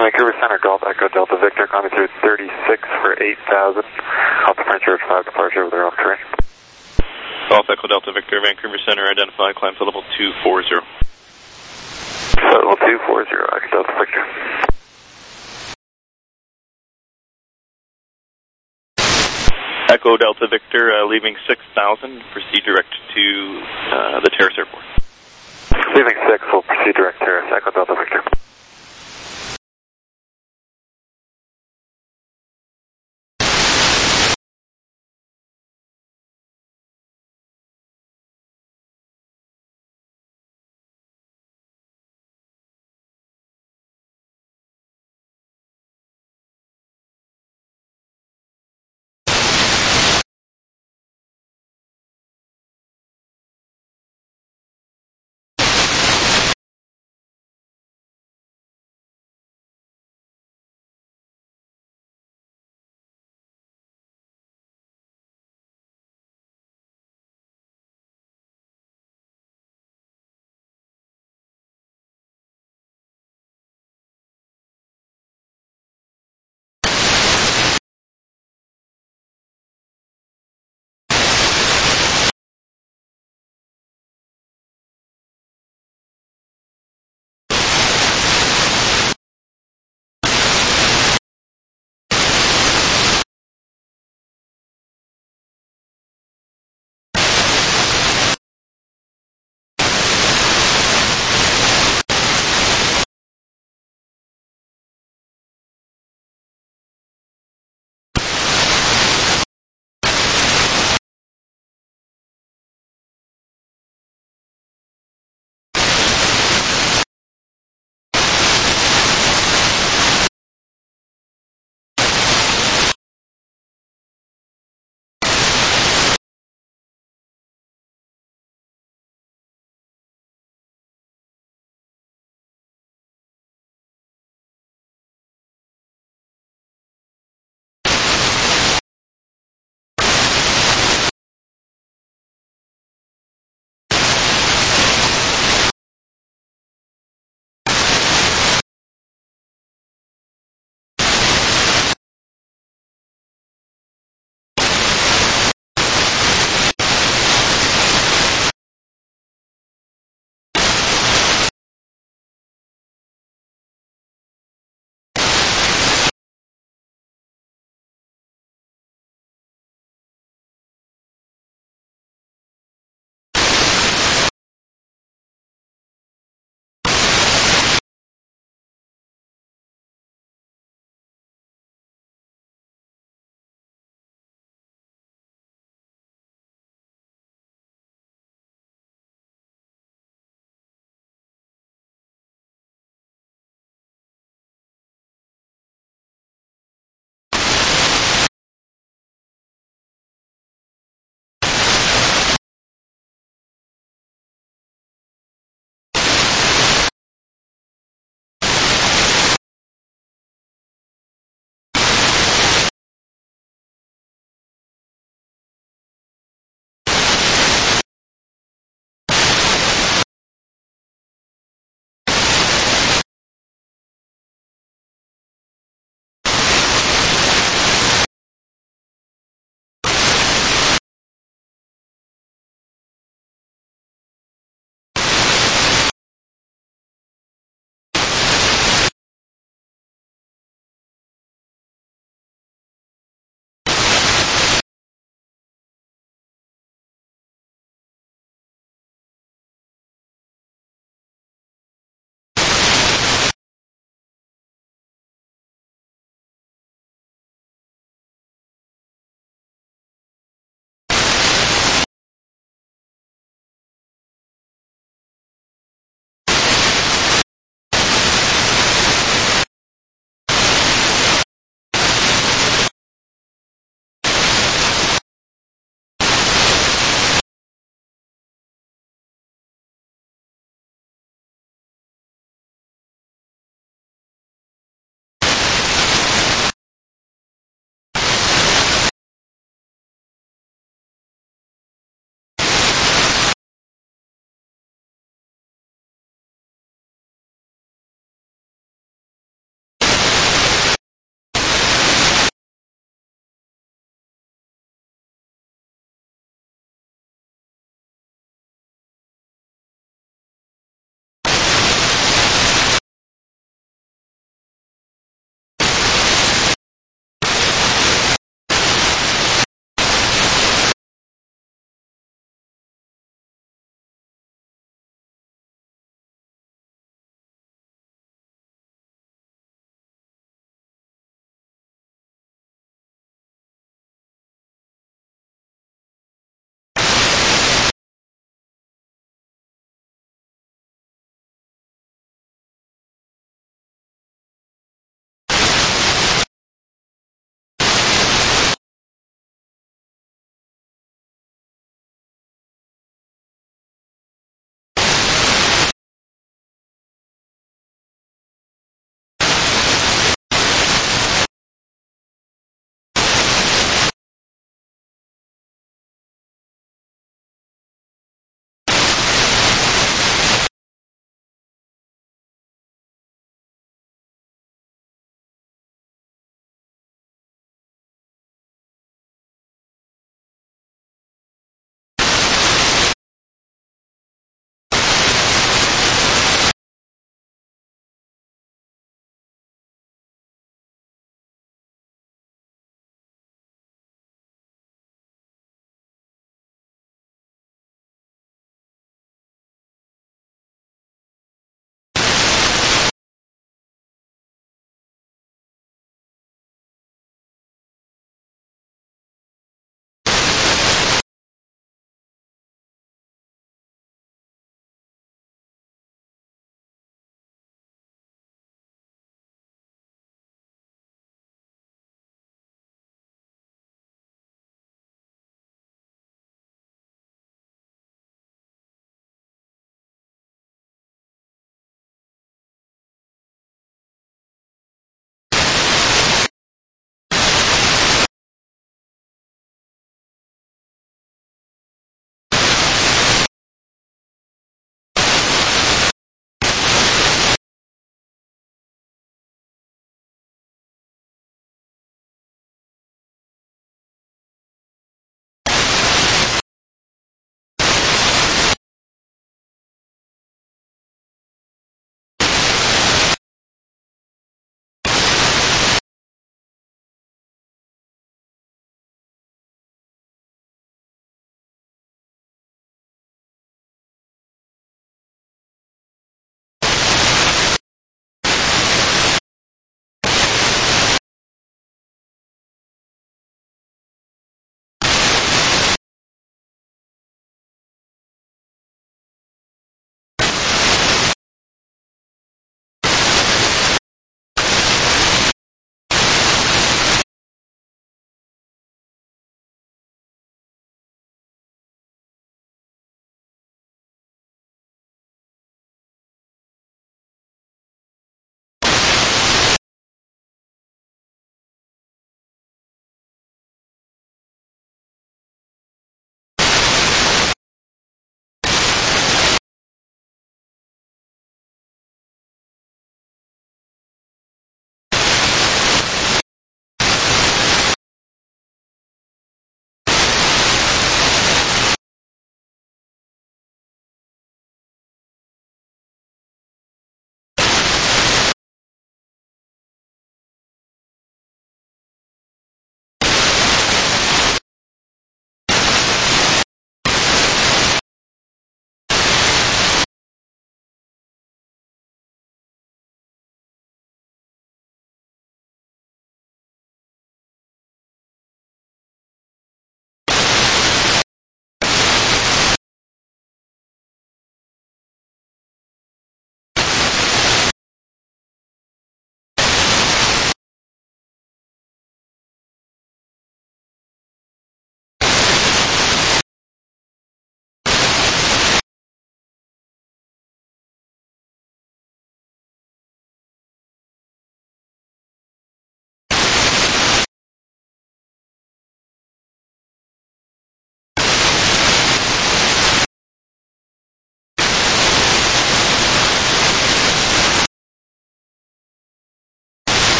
Vancouver Center, Golf Echo Delta Victor, coming through thirty-six for eight thousand. Alpha French Road five departure over there off terrain. Golf Echo Delta Victor, Vancouver Center, identify, climb to level two four zero. Level two four zero, Echo Delta Victor. Echo Delta Victor, uh, leaving six thousand, proceed direct to uh, the Terrace Airport. Leaving six, will proceed direct Terrace, Echo Delta Victor.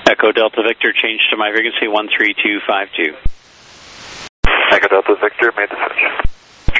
Echo Delta Victor, change to my frequency one three two five two. Echo Delta Victor, made the switch.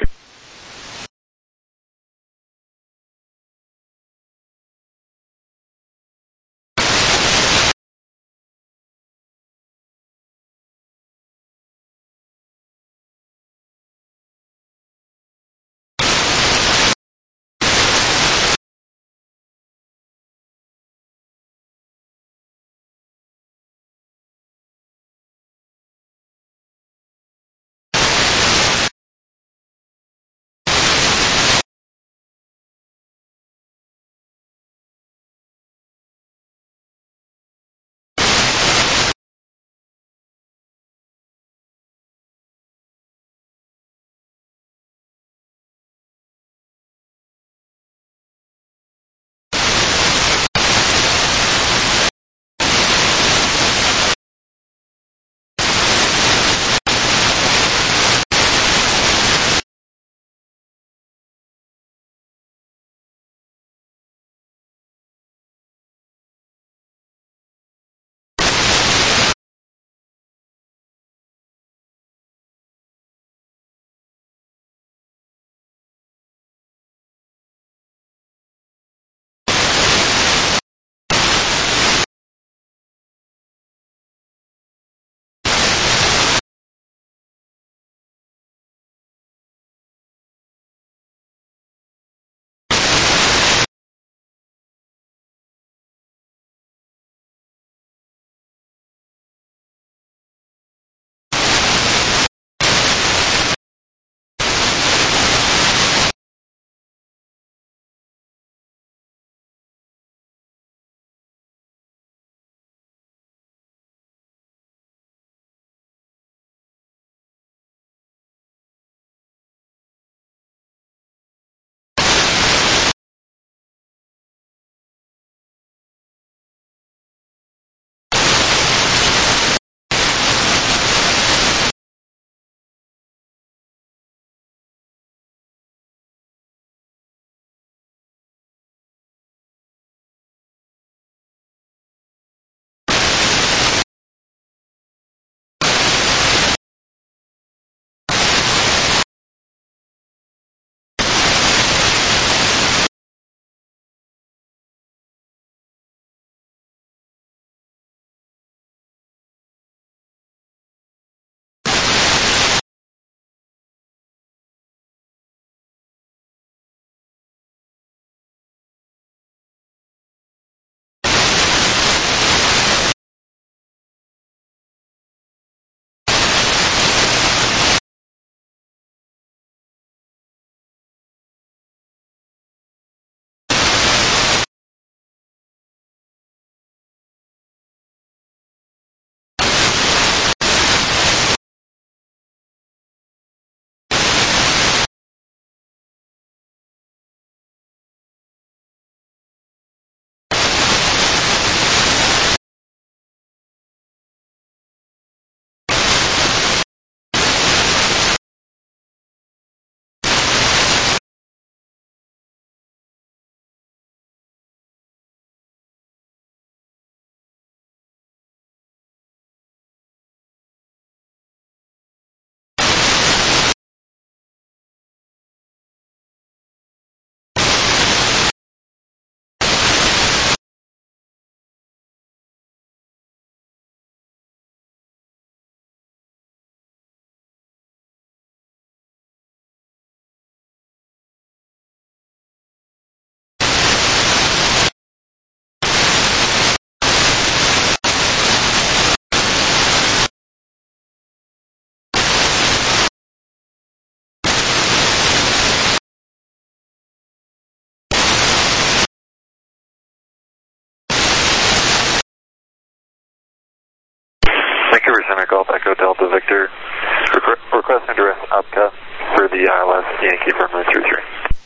Vancouver Center Golf Echo Delta Victor, requ requesting direct upcut for the I L S Yankee Firmware three three.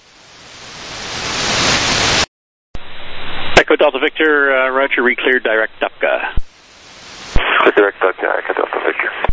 Echo Delta Victor, uh, Roger, reclear direct upka. Direct upka, Echo Delta Victor.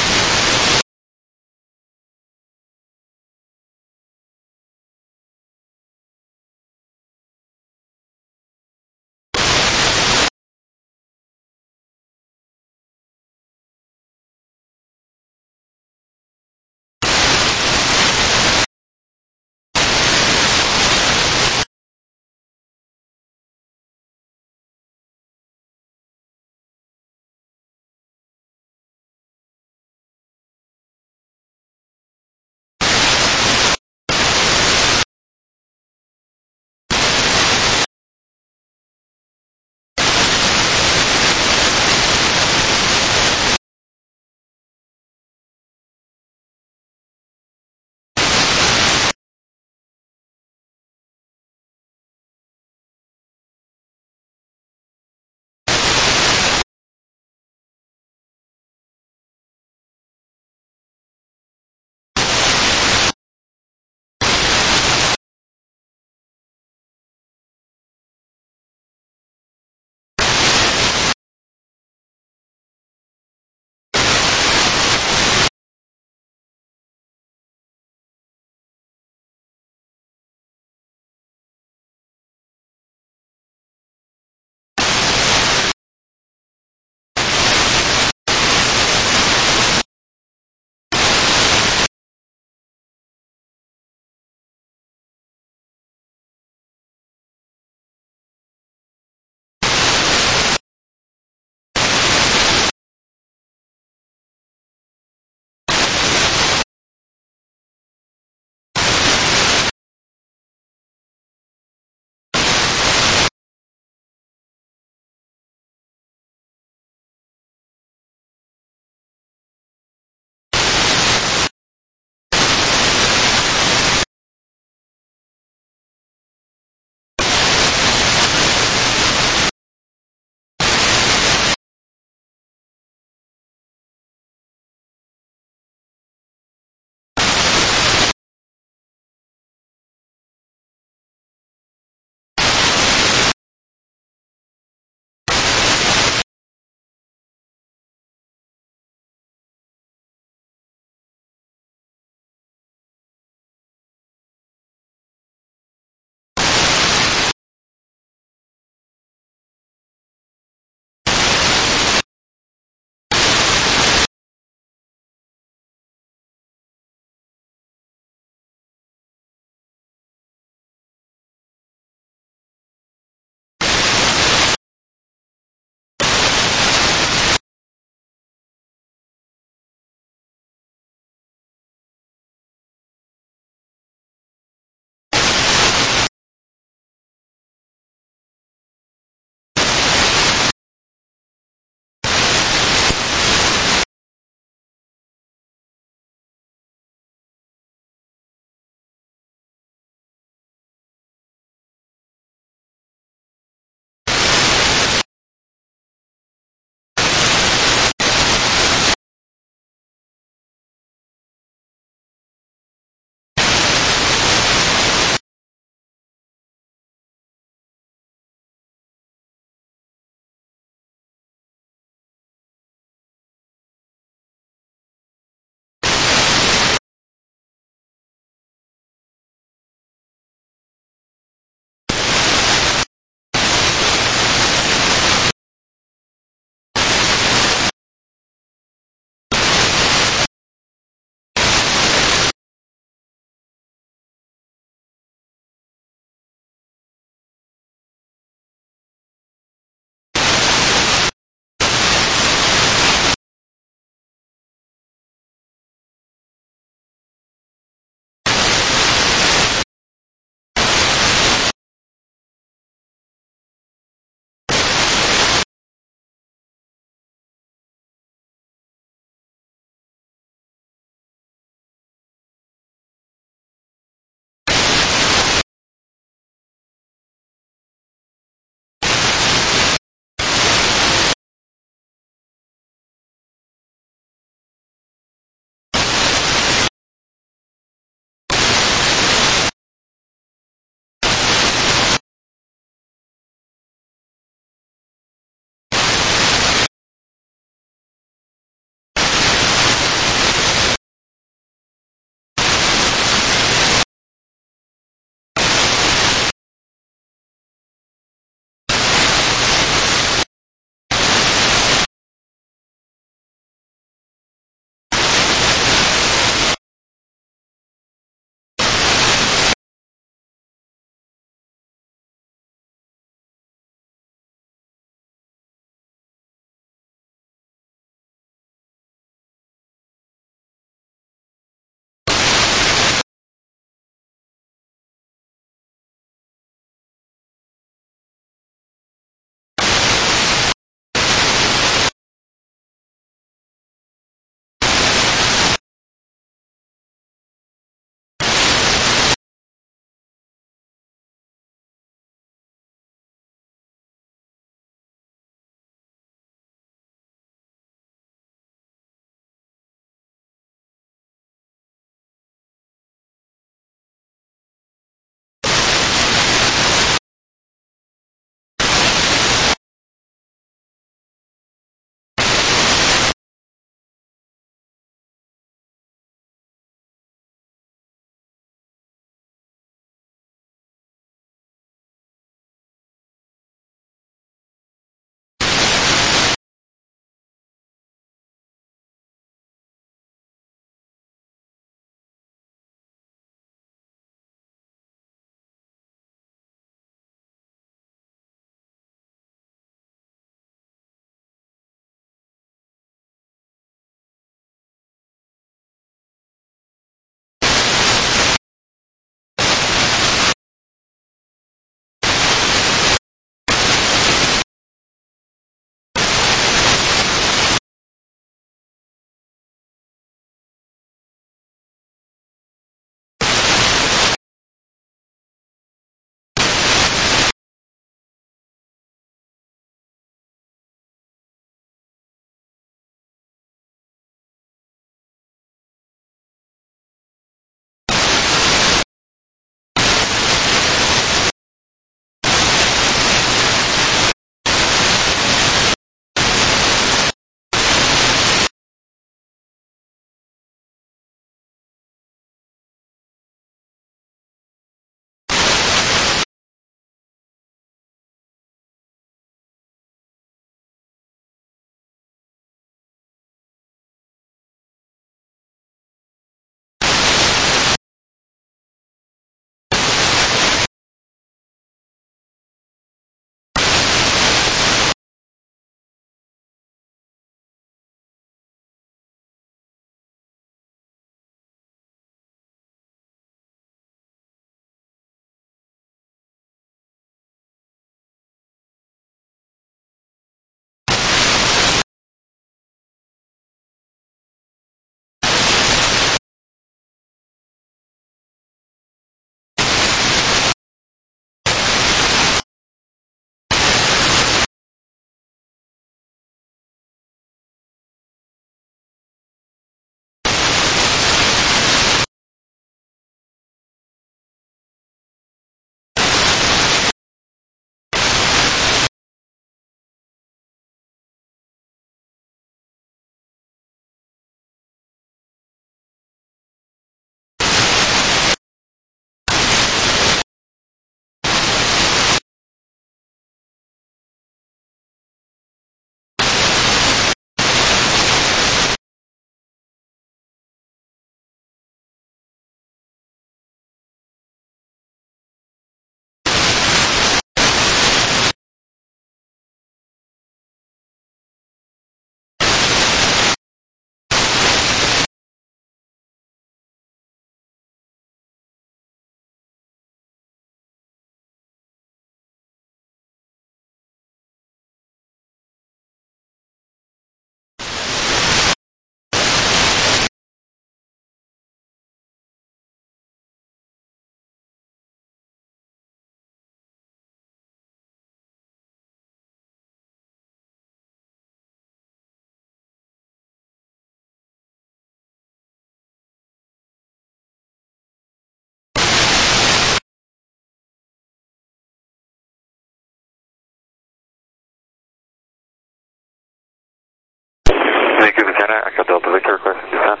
China, Echo Delta Victor requesting descent.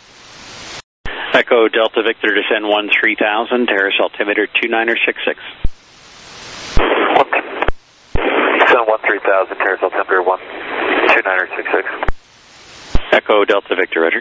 Echo Delta Victor descend one three thousand, terrace altimeter two niner six six. Descend one three thousand, terrace altimeter one two niner six six. Echo Delta Victor, roger.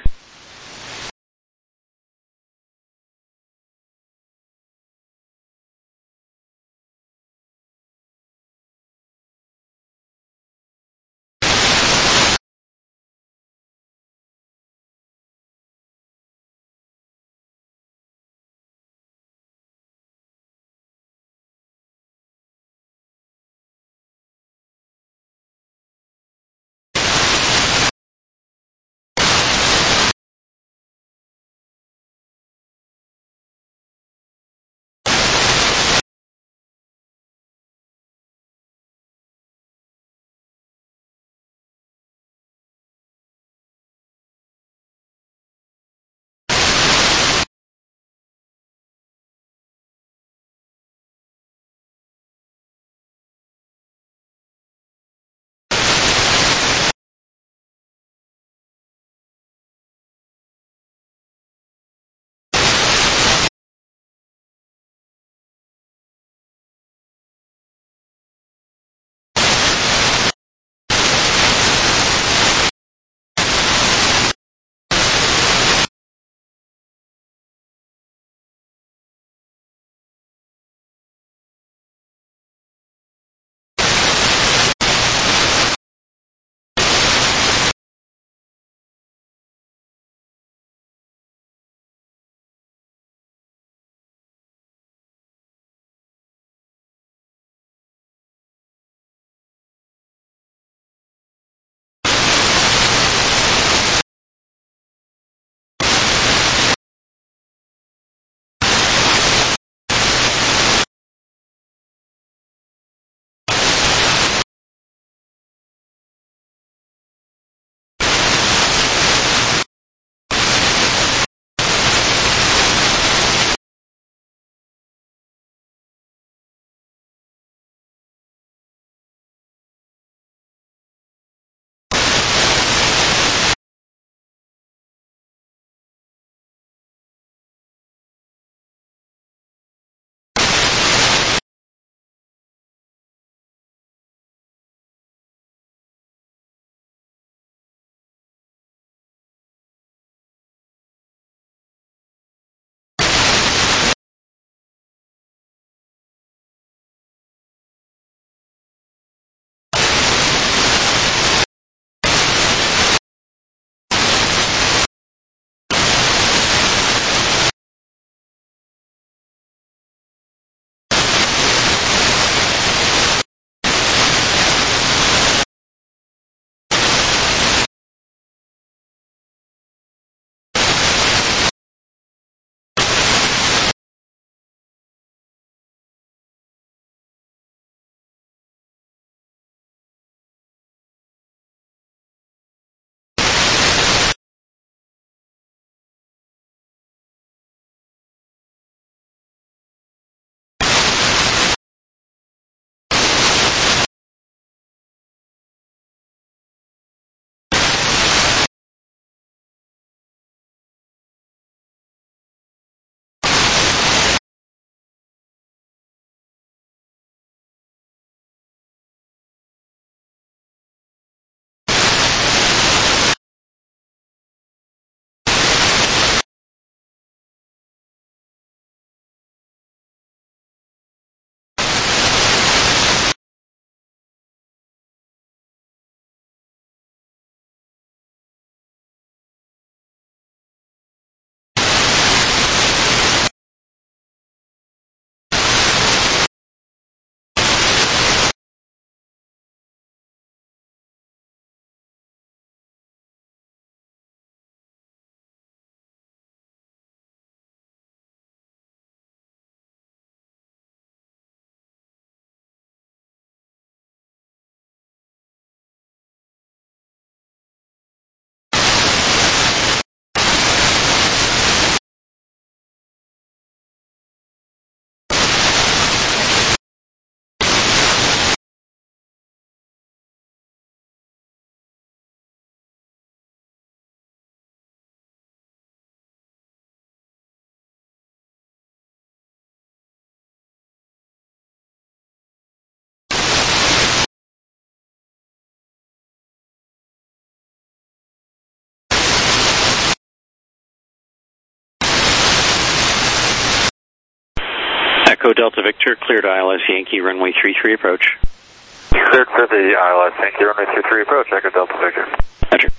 Echo Delta Victor, cleared I L S Yankee, runway three three approach. Cleared for the I L S Yankee, runway three three approach, Echo Delta Victor. Roger.